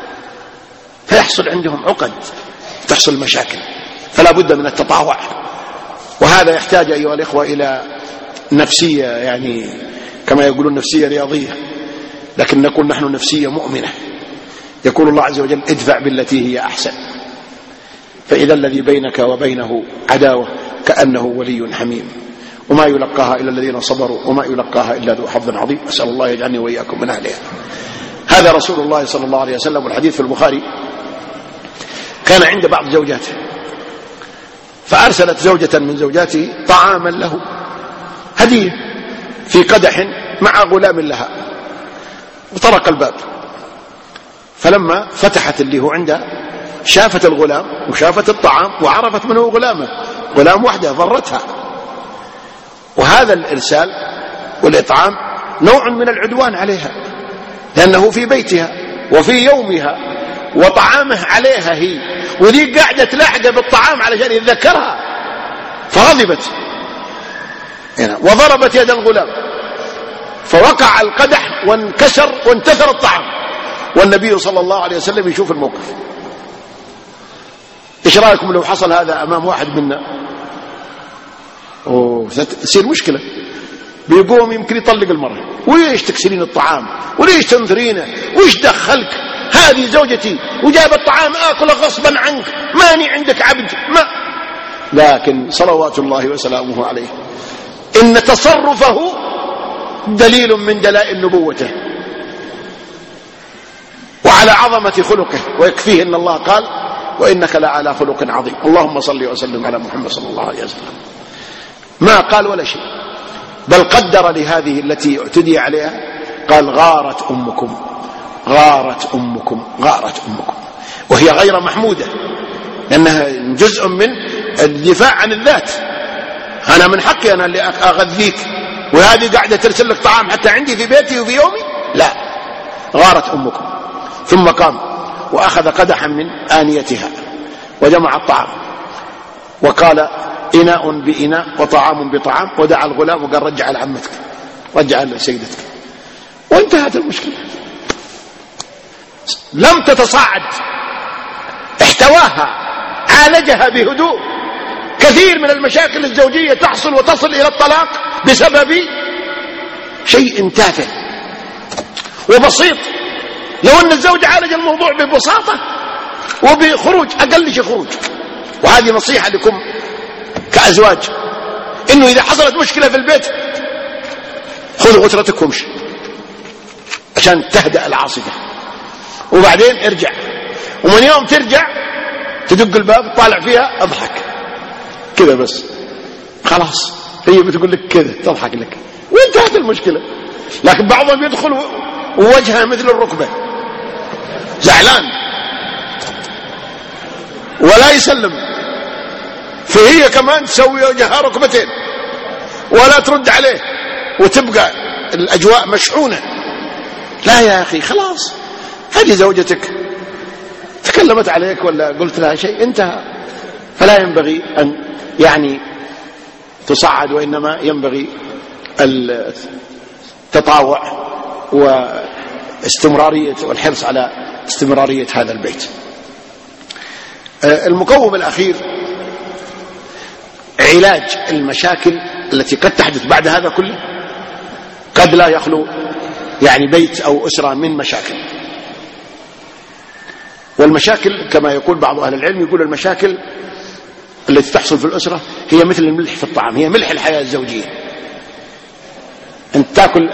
فيحصل عندهم عقد، تحصل مشاكل. فلا بد من التطاوع، وهذا يحتاج أيها الإخوة إلى نفسية، يعني كما يقولون نفسية رياضية، لكن نقول نحن نفسية مؤمنة. يقول الله عز وجل ادفع بالتي هي أحسن، فإذا الذي بينك وبينه عداوة كأنه ولي حميم، وما يلقاها إلا الذين صبروا وما يلقاها إلا ذو حظ عظيم. أسأل الله يجعلني وإياكم من أهلها. هذا رسول الله صلى الله عليه وسلم، والحديث في البخاري، كان عند بعض زوجاته، فأرسلت زوجة من زوجاته طعاما له هدية في قدح مع غلام لها، وطرق الباب، فلما فتحت اللي هو عنده شافت الغلام وشافت الطعام وعرفت منه غلامه، غلام وحده ضرتها. وهذا الإرسال والإطعام نوع من العدوان عليها، لأنه في بيتها وفي يومها وطعامه عليها هي، وذي قاعدة تلاحقه بالطعام علشان يتذكرها، فغضبت وضربت يد الغلام، فوقع القدح وانكسر وانتثر الطعام، والنبي صلى الله عليه وسلم يشوف الموقف. ايش رايكم لو حصل هذا امام واحد منا؟ اوه تصير مشكله، بيقوم يمكن يطلق المرأة. ويش تكسرين الطعام؟ وليش تنثرينه؟ ويش دخلك؟ هذه زوجتي وجاب الطعام آكله غصبا عنك، ماني عندك عبد ما. لكن صلوات الله وسلامه عليه إن تصرفه دليل من دلائل نبوته وعلى عظمة خلقه، ويكفيه أن الله قال وإنك لعلى خلق عظيم. اللهم صل وسلم على محمد صلى الله عليه وسلم. ما قال ولا شيء، بل قدر لهذه التي اعتدي عليها، قال غارت أمكم غارت أمكم غارت أمكم، وهي غير محمودة، لأنها جزء من الدفاع عن الذات. أنا من حقي أنا اللي أغذيك، وهذه قاعدة ترسل لك طعام حتى عندي في بيتي وفي يومي؟ لا، غارت أمكم. ثم قام وأخذ قدحا من آنيتها وجمع الطعام، وقال إناء بإناء وطعام بطعام، ودعا الغلام وقال رجع لعمتك، رجع لسيدتك، وانتهت المشكلة. لم تتصاعد، احتواها، عالجها بهدوء. كثير من المشاكل الزوجية تحصل وتصل إلى الطلاق بسبب شيء تافه وبسيط. لو أن الزوج عالج الموضوع ببساطة وبخروج، أقل شيء خروج. وهذه نصيحة لكم كأزواج، إنه إذا حصلت مشكلة في البيت خذوا غترتك وامشي عشان تهدأ العاصفة، وبعدين ارجع. ومن يوم ترجع تدق الباب تطالع فيها اضحك كذا بس، خلاص هي بتقول لك كذا تضحك لك وانتهت المشكلة. لكن بعضهم يدخل ووجهها مثل الركبة زعلان ولا يسلم، فهي كمان تسوي وجهها ركبتين ولا ترد عليه، وتبقى الأجواء مشحونة. لا يا أخي خلاص، هذه زوجتك تكلمت عليك ولا قلت لها شيء، انتهى. فلا ينبغي أن يعني تصعد، وإنما ينبغي التطاوع واستمرارية والحرص على استمرارية هذا البيت. المقوم الأخير علاج المشاكل التي قد تحدث بعد هذا كله. قد لا يخلو يعني بيت أو أسرة من مشاكل، والمشاكل كما يقول بعض أهل العلم، يقول المشاكل التي تحصل في الأسرة هي مثل الملح في الطعام، هي ملح الحياة الزوجية. أنت تأكل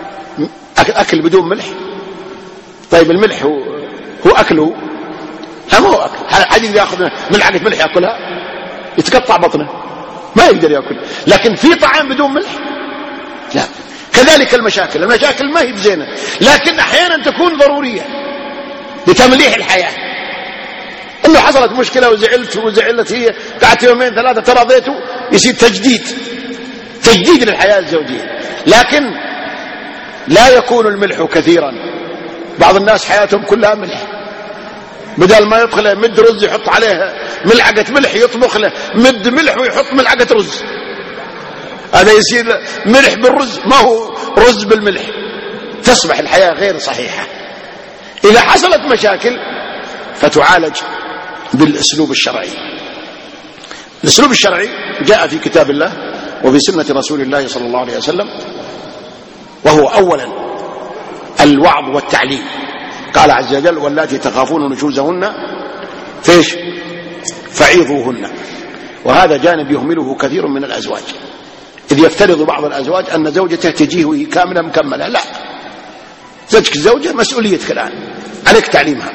أكل بدون ملح، طيب الملح هو, هو أكله، ها ما هو أكل. حد يقدر يأخذ ملعقة ملح يأكلها يتقطع بطنه، ما يقدر يأكل. لكن في طعام بدون ملح لا. كذلك المشاكل، المشاكل ما هي بزينة، لكن أحيانا تكون ضرورية لتمليح الحياة. إنه حصلت مشكلة وزعلت وزعلت هي، قعدت يومين ثلاثة تراضيته، يصير تجديد تجديد للحياة الزوجية. لكن لا يكون الملح كثيرا. بعض الناس حياتهم كلها ملح، بدل ما يدخل مد رز يحط عليه ملعقة ملح، يطبخ له مد ملح ويحط ملعقة رز، هذا يصير ملح بالرز، ما هو رز بالملح. تصبح الحياة غير صحيحة. إذا حصلت مشاكل فتعالج بالأسلوب الشرعي. الأسلوب الشرعي جاء في كتاب الله وفي سنة رسول الله صلى الله عليه وسلم، وهو أولا الوعظ والتعليم. قال عز وجل: واللاتي تخافون نشوزهن فيش فعظوهن. وهذا جانب يهمله كثير من الأزواج، إذ يفترض بعض الأزواج أن زوجته تجيه كاملة مكملة. لا، زوجك الزوجة مسؤوليتك الآن، عليك تعليمها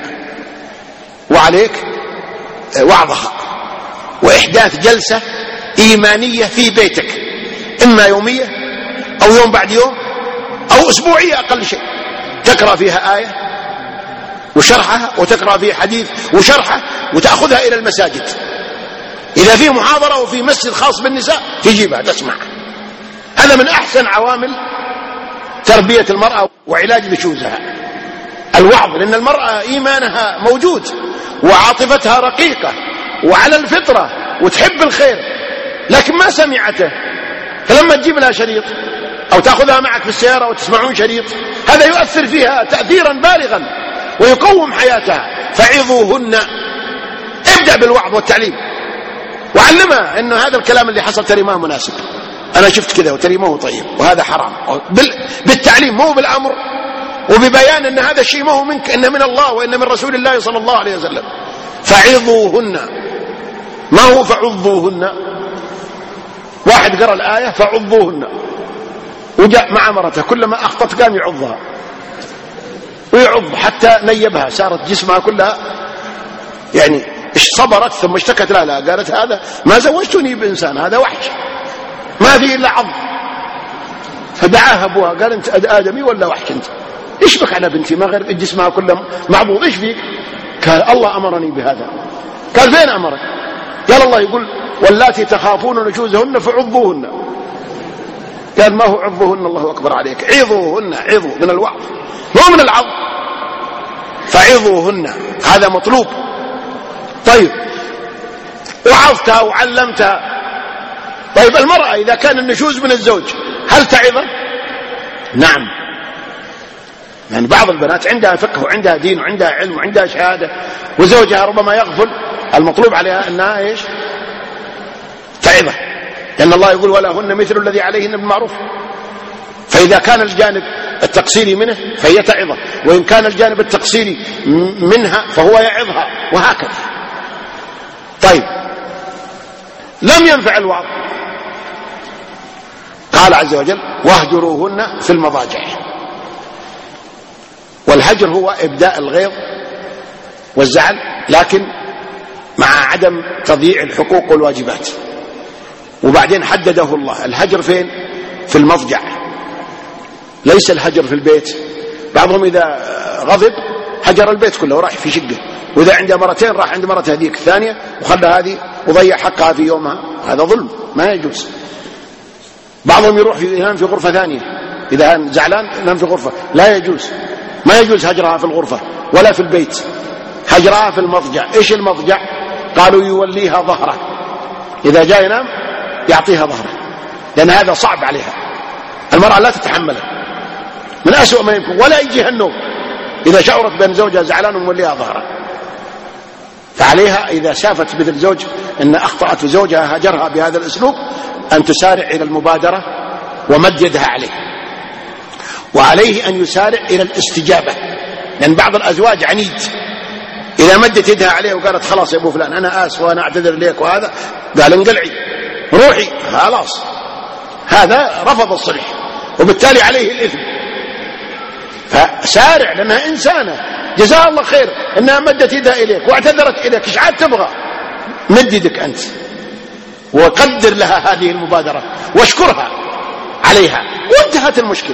وعليك وعظها وإحداث جلسة إيمانية في بيتك، إما يومية أو يوم بعد يوم أو أسبوعية أقل شيء، تقرأ فيها آية وشرحها، وتقرأ فيها حديث وشرحه، وتأخذها إلى المساجد. إذا في محاضرة وفي مسجد خاص بالنساء تجيبها تسمع. هذا من أحسن عوامل تربية المرأة وعلاج نشوزها، الوعظ. لأن المرأة إيمانها موجود وعاطفتها رقيقة وعلى الفطرة وتحب الخير، لكن ما سمعته. فلما تجيب لها شريط أو تأخذها معك في السيارة وتسمعون شريط، هذا يؤثر فيها تأثيرا بالغا ويقوم حياتها. فعظوهن، ابدأ بالوعظ والتعليم، وعلمها أنه هذا الكلام اللي حصل ترى ما مناسب، أنا شفت كذا وترى ما هو طيب وهذا حرام، بالتعليم مو بالأمر، وببيان أن هذا الشيء ما هو منك، إنه من الله وإنه من رسول الله صلى الله عليه وسلم. فعظوهن، ما هو فعظوهن. واحد قرأ الآية فعظوهن وجاء مع مرته، كلما أخطأت قام يعظها ويعظ حتى نيبها، صارت جسمها كلها يعني ايش صبرت، ثم اشتكت لها، لا قالت هذا ما زوجتني بإنسان، هذا وحش ما فيه إلا عظ. فدعاها أبوها قال: أنت آدمي ولا وحش أنت؟ إيش بك على بنتي ما غير جسمها كله معبوض، إيش فيك؟ قال: الله أمرني بهذا. قال: فين أمرك؟ قال: الله يقول: واللاتي تخافون نشوزهن فعظوهن. قال: ما هو عظوهن، الله أكبر عليك، عظوهن، عظوا من الوعظ مو من العظ. فعظوهن، هذا مطلوب. طيب وعظتها وعلمتها. طيب المرأة إذا كان النشوز من الزوج هل تعظه؟ نعم. يعني بعض البنات عندها فقه وعندها دين وعندها علم وعندها شهادة، وزوجها ربما يغفل، المطلوب عليها أنها إيش؟ تعظه، لأن الله يقول: ولهن مثل الذي عليهن بالمعروف. فإذا كان الجانب التقصيري منه فهي تعظه، وإن كان الجانب التقصيري منها فهو يعظها، وهكذا. طيب لم ينفع الوعظ، قال عز وجل: واهجروهن في المضاجع. والهجر هو إبداء الغيظ والزعل، لكن مع عدم تضييع الحقوق والواجبات. وبعدين حدده الله الهجر فين؟ في المضجع، ليس الهجر في البيت. بعضهم إذا غضب هجر البيت كله وراح في شقه، وإذا عنده مرتين راح عند مرته هذيك الثانية وخلى هذه وضيع حقها في يومها، هذا ظلم ما يجوز. بعضهم يروح ينام في غرفة ثانية، إذا زعلان ينام في غرفة، لا يجوز، ما يجوز هجرها في الغرفة ولا في البيت، هجرها في المضجع. إيش المضجع؟ قالوا: يوليها ظهره، إذا جاء ينام يعطيها ظهره، لأن هذا صعب عليها، المرأة لا تتحمله من أسوأ ما يمكن، ولا يجيها النوم إذا شعرت بأن زوجها زعلان وموليها ظهره. فعليها إذا شافت مثل زوج أن أخطأت زوجها هجرها بهذا الأسلوب أن تسارع إلى المبادرة ومد يدها عليه، وعليه أن يسارع إلى الاستجابة، لأن بعض الأزواج عنيد، إذا مدت يدها عليه وقالت خلاص يا أبو فلان أنا آسف وأنا أعتذر ليك وهذا، قال انقلعي روحي خلاص، هذا رفض الصلح وبالتالي عليه الإثم. فسارع لأنها إنسانة جزاها الله خير إنها مدت يدها إليك واعتذرت إليك، إيش عاد تبغى؟ مد يدك أنت وقدر لها هذه المبادرة واشكرها عليها وانتهت المشكلة.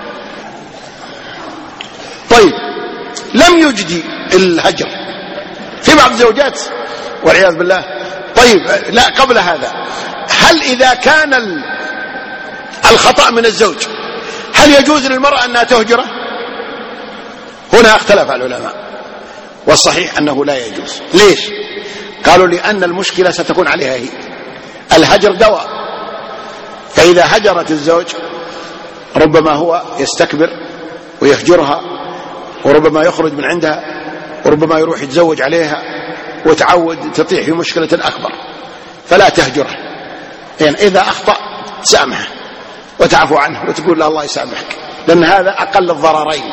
طيب لم يجدي الهجر في بعض الزوجات والعياذ بالله. طيب لا قبل هذا، هل إذا كان الخطأ من الزوج هل يجوز للمرأة أنها تهجره؟ هنا اختلف العلماء، والصحيح أنه لا يجوز. ليش؟ قالوا لأن المشكلة ستكون عليها هي، الهجر دواء، فإذا هجرت الزوج ربما هو يستكبر ويهجرها، وربما يخرج من عندها، وربما يروح يتزوج عليها وتعود تطيح في مشكلة أكبر، فلا تهجره. يعني إذا أخطأ تسامحه وتعفو عنه وتقول له الله يسامحك، لأن هذا أقل الضررين.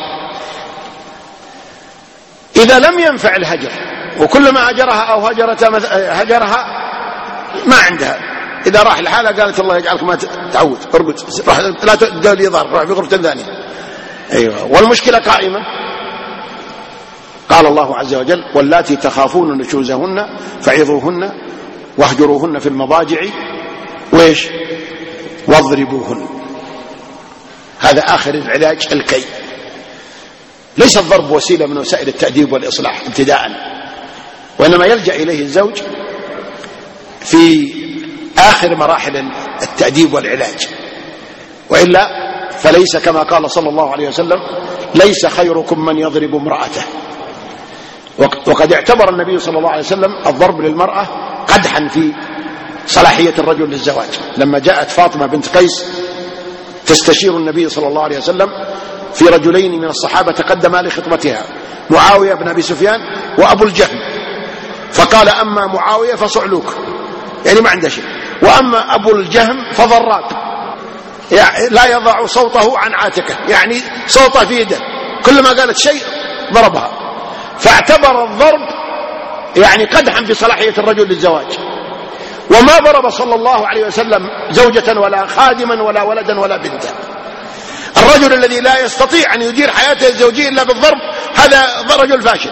إذا لم ينفع الهجر وكلما هجرها أو هجرها ما عندها، إذا راح لحالها قالت الله يجعلك ما تعود ارقد لا تدولي ضار روح في غرفة ثانية. أيوة، والمشكلة قائمة. قال الله عز وجل واللاتي تخافون نشوزهن فعظوهن واهجروهن في المضاجع وإيش واضربوهن. هذا آخر العلاج الكي. ليس الضرب وسيلة من وسائل التأديب والإصلاح ابتداء، وإنما يلجأ إليه الزوج في آخر مراحل التأديب والعلاج، وإلا فليس كما قال صلى الله عليه وسلم ليس خيركم من يضرب امرأته. وقد اعتبر النبي صلى الله عليه وسلم الضرب للمرأة قدحا في صلاحية الرجل للزواج، لما جاءت فاطمة بنت قيس تستشير النبي صلى الله عليه وسلم في رجلين من الصحابة تقدما لخطبتها، معاوية بن أبي سفيان وأبو الجهم، فقال أما معاوية فصعلوك يعني ما عنده شيء، وأما أبو الجهم فضراك يعني لا يضع صوته عن عاتقه، يعني صوته في يده، كلما قالت شيء ضربها. فاعتبر الضرب يعني قدحا في صلاحية الرجل للزواج، وما ضرب صلى الله عليه وسلم زوجة ولا خادما ولا ولدا ولا بنتا. الرجل الذي لا يستطيع أن يدير حياته الزوجية إلا بالضرب هذا رجل فاشل،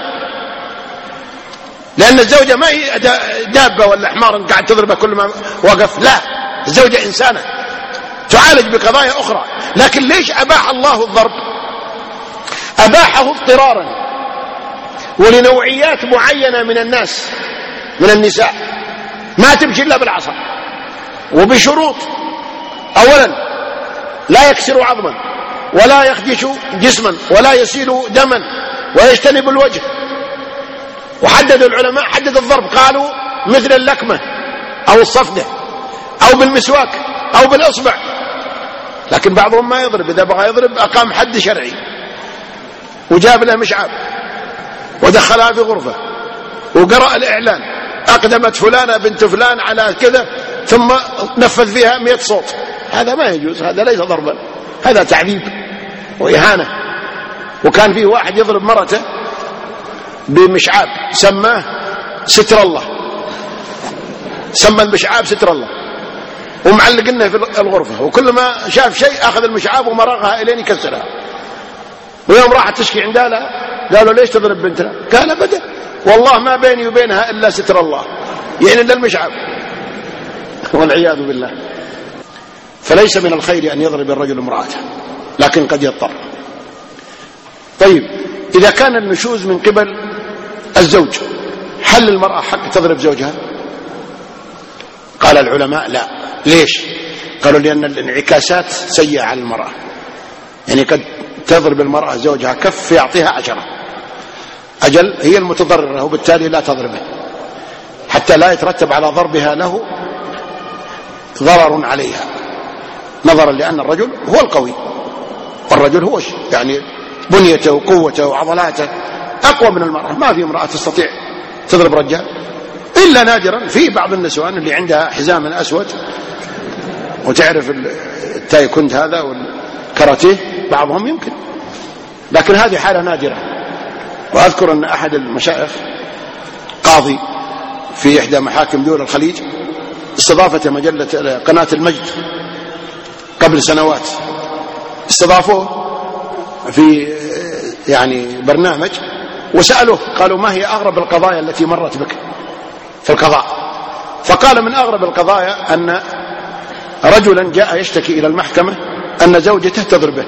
لأن الزوجة ما هي دابة ولا حمار قاعد تضربه كل ما وقف، لا، الزوجة إنسانة تعالج بقضايا أخرى. لكن ليش أباح الله الضرب؟ أباحه اضطرارا ولنوعيات معينة من الناس من النساء ما تمشي إلا بالعصا وبشروط. أولا لا يكسر عظما ولا يخدش جسما ولا يسيل دما ويجتنب الوجه. وحددوا العلماء حدد الضرب، قالوا مثل اللكمة أو الصفدة أو بالمسواك أو بالأصبع، لكن بعضهم ما يضرب، إذا بغى يضرب أقام حد شرعي وجاب له مشعب ودخلها في غرفة وقرأ الإعلان أقدمت فلانة بنت فلان على كذا ثم نفذ فيها مئة صوت. هذا ما يجوز، هذا ليس ضربا، هذا تعذيب وإهانة. وكان فيه واحد يضرب مرته بمشعاب سماه ستر الله، سمى المشعاب ستر الله ومعلقنه في الغرفة، وكل ما شاف شيء أخذ المشعاب ومرغها إلين يكسرها. ويوم راحت تشكي عندها قالوا ليش تضرب بنتنا؟ قال أبدا والله ما بيني وبينها إلا ستر الله، يعني إلا المشعب، والعياذ بالله. فليس من الخير أن يضرب الرجل امرأته، لكن قد يضطر. طيب إذا كان النشوز من قبل الزوج هل المرأة حق تضرب زوجها؟ قال العلماء لا. ليش؟ قالوا لأن الانعكاسات سيئة على المرأة، يعني قد تضرب المرأة زوجها كف يعطيها عشرة، أجل هي المتضررة وبالتالي لا تضربه حتى لا يترتب على ضربها له ضرر عليها. نظرا لأن الرجل هو القوي، والرجل هو يعني بنيته وقوته وعضلاته أقوى من المرأة. ما في امرأة تستطيع تضرب رجال إلا نادرا في بعض النسوان اللي عندها حزام أسود وتعرف التايكوند هذا والكاراتيه، بعضهم يمكن، لكن هذه حالة نادرة. وأذكر أن أحد المشايخ قاضي في إحدى محاكم دول الخليج استضافت مجلة قناة المجد قبل سنوات، استضافوه في يعني برنامج وسألوه قالوا ما هي أغرب القضايا التي مرت بك في القضاء؟ فقال من أغرب القضايا أن رجلا جاء يشتكي إلى المحكمة أن زوجته تضربه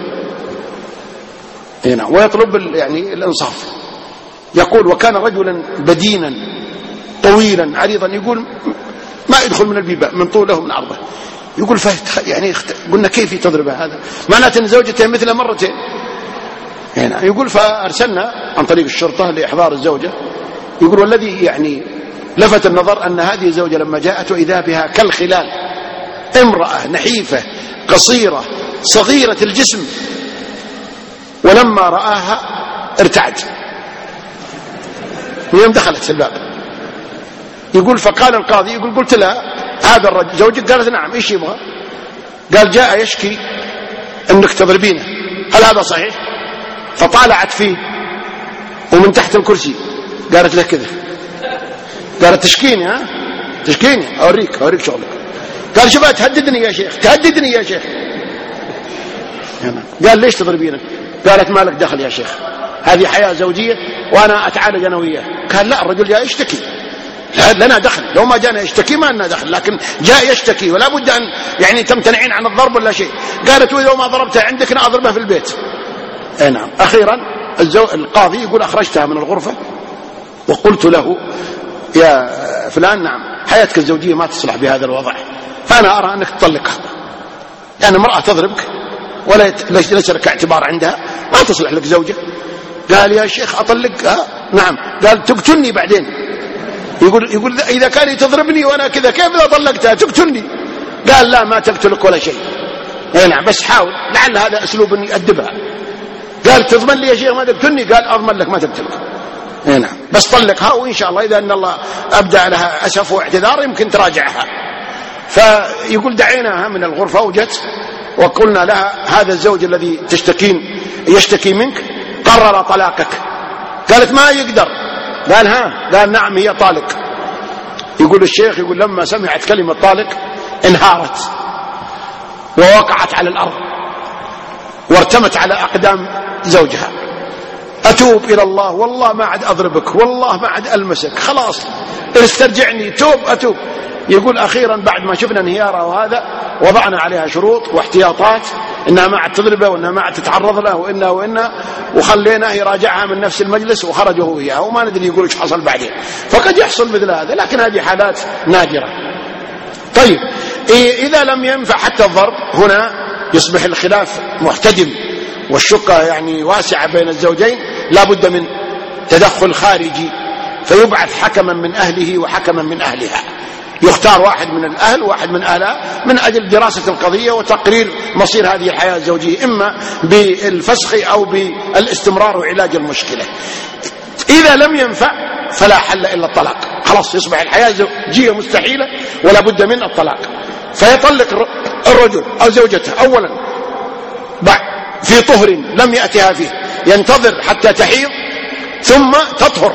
هنا ويطلب يعني الإنصاف. يقول وكان رجلا بدينا طويلا عريضا، يقول ما يدخل من البيبان من طوله من عرضه. يقول يعني قلنا كيف تضربه هذا؟ معناته أن زوجته مثل مرتين هنا. يقول فأرسلنا عن طريق الشرطة لإحضار الزوجة. يقول والذي يعني لفت النظر أن هذه الزوجة لما جاءت وإذا بها كالخلال، امرأة نحيفة قصيرة صغيرة الجسم، ولما رآها ارتعد من يوم دخلت في الباب. يقول فقال القاضي يقول قلت لها هذا الرجل زوجك؟ قالت نعم. ايش يبغى؟ قال جاء يشكي انك تضربينه، هل هذا صحيح؟ فطالعت فيه ومن تحت الكرسي قالت له كذا، قالت تشكيني ها تشكيني اوريك اوريك شغلك. قال شوف تهددني يا شيخ تهددني يا شيخ. قال ليش تضربينه؟ قالت مالك دخل يا شيخ، هذه حياة زوجية وأنا أتعالج أنا وياه. قال لا الرجل جاء يشتكي لنا دخل، لو ما جانا يشتكي ما لنا دخل، لكن جاء يشتكي ولا بد أن يعني تمتنعين عن الضرب ولا شيء. قالت وإذا ما ضربته عندك أنا أضربه في البيت. اي نعم. أخيرا القاضي يقول أخرجتها من الغرفة وقلت له يا فلان نعم حياتك الزوجية ما تصلح بهذا الوضع، فأنا أرى أنك تطلقها، يعني امرأة تضربك ولا ليس لك اعتبار عندها، ما تصلح لك زوجة. قال يا شيخ أطلقها؟ نعم. قال تقتلني بعدين. يقول يقول إذا كان تضربني وأنا كذا كيف إذا طلقتها تقتلني؟ قال لا ما تقتلك ولا شيء. اي نعم بس حاول لعل هذا أسلوب يؤدبها. قال تضمن لي يا شيخ ما تقتلني؟ قال أضمن لك ما تقتلك. اي نعم بس طلقها وإن شاء الله إذا أن الله أبدأ لها أسف واعتذار يمكن تراجعها. فيقول دعيناها من الغرفة وجت وقلنا لها هذا الزوج الذي تشتكين يشتكي منك قرر طلاقك. قالت ما يقدر. قال ها؟ قال نعم هي طالق. يقول الشيخ يقول لما سمعت كلمة طالق انهارت ووقعت على الأرض وارتمت على أقدام زوجها. أتوب إلى الله والله ما عاد أضربك والله ما عاد ألمسك خلاص استرجعني توب أتوب. يقول أخيرا بعد ما شفنا انهيارها وهذا وضعنا عليها شروط واحتياطات إنها ما عاد تضربه وإنها ما عاد تتعرض له وإنها وإنها وخليناه يراجعها من نفس المجلس وخرجه هو وياه وما ندري يقول إيش حصل بعدين. فقد يحصل مثل هذا لكن هذه حالات نادرة. طيب إذا لم ينفع حتى الضرب هنا يصبح الخلاف محتدم والشقة يعني واسعة بين الزوجين، لا بد من تدخل خارجي فيبعث حكما من أهله وحكما من أهلها، يختار واحد من الأهل وواحد من أهلها من أجل دراسة القضية وتقرير مصير هذه الحياة الزوجية إما بالفسخ أو بالاستمرار وعلاج المشكلة. إذا لم ينفع فلا حل إلا الطلاق، خلاص يصبح الحياة الزوجية مستحيلة ولا بد من الطلاق. فيطلق الرجل أو زوجته أولا في طهر لم يأتها فيه، ينتظر حتى تحيض ثم تطهر،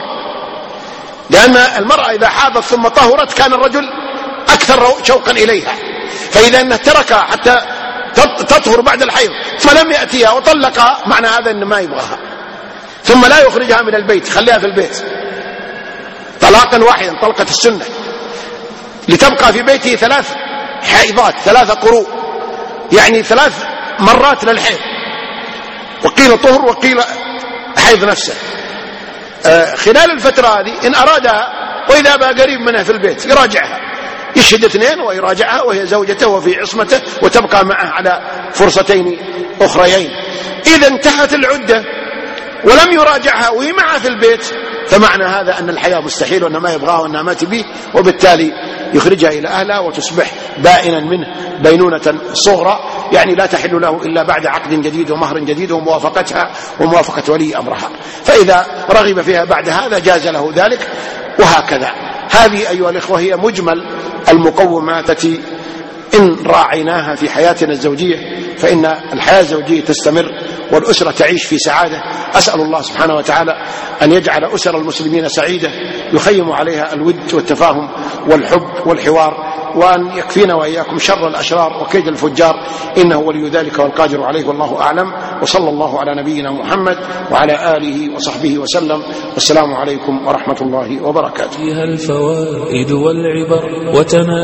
لأن المرأة إذا حاضت ثم طهرت كان الرجل أكثر شوقا إليها، فإذا أنه تركها حتى تطهر بعد الحيض ثم لم يأتيها وطلقها معنى هذا أنه ما يبغاها، ثم لا يخرجها من البيت خليها في البيت طلاقا واحدا طلقة السنة، لتبقى في بيته ثلاث حيضات ثلاثة قروء، يعني ثلاث مرات للحيض، وقيل طهر وقيل حيض نفسه. آه خلال الفترة هذه إن أرادها وإذا بقى قريب منها في البيت يراجعها، يشهد اثنين ويراجعها وهي زوجته وفي عصمته وتبقى معه على فرصتين أخريين. إذا انتهت العدة ولم يراجعها وهي معه في البيت فمعنى هذا أن الحياة مستحيل وأنه ما يبغاه وأنها ما تبيه، وبالتالي يخرجها إلى أهلها وتصبح بائنا منه بينونة صغرى، يعني لا تحل له إلا بعد عقد جديد ومهر جديد وموافقتها وموافقة ولي أمرها، فإذا رغب فيها بعد هذا جاز له ذلك، وهكذا. هذه أيها الإخوة هي مجمل المقومات التي إن راعيناها في حياتنا الزوجية فإن الحياة الزوجية تستمر والأسرة تعيش في سعادة. أسأل الله سبحانه وتعالى أن يجعل أسر المسلمين سعيدة يخيم عليها الود والتفاهم والحب والحوار، وأن يكفينا وإياكم شر الأشرار وكيد الفجار، إنه ولي ذلك والقادر عليه، والله أعلم. وصلى الله على نبينا محمد وعلى آله وصحبه وسلم، والسلام عليكم ورحمة الله وبركاته. فيها الفوائد والعبر وتنا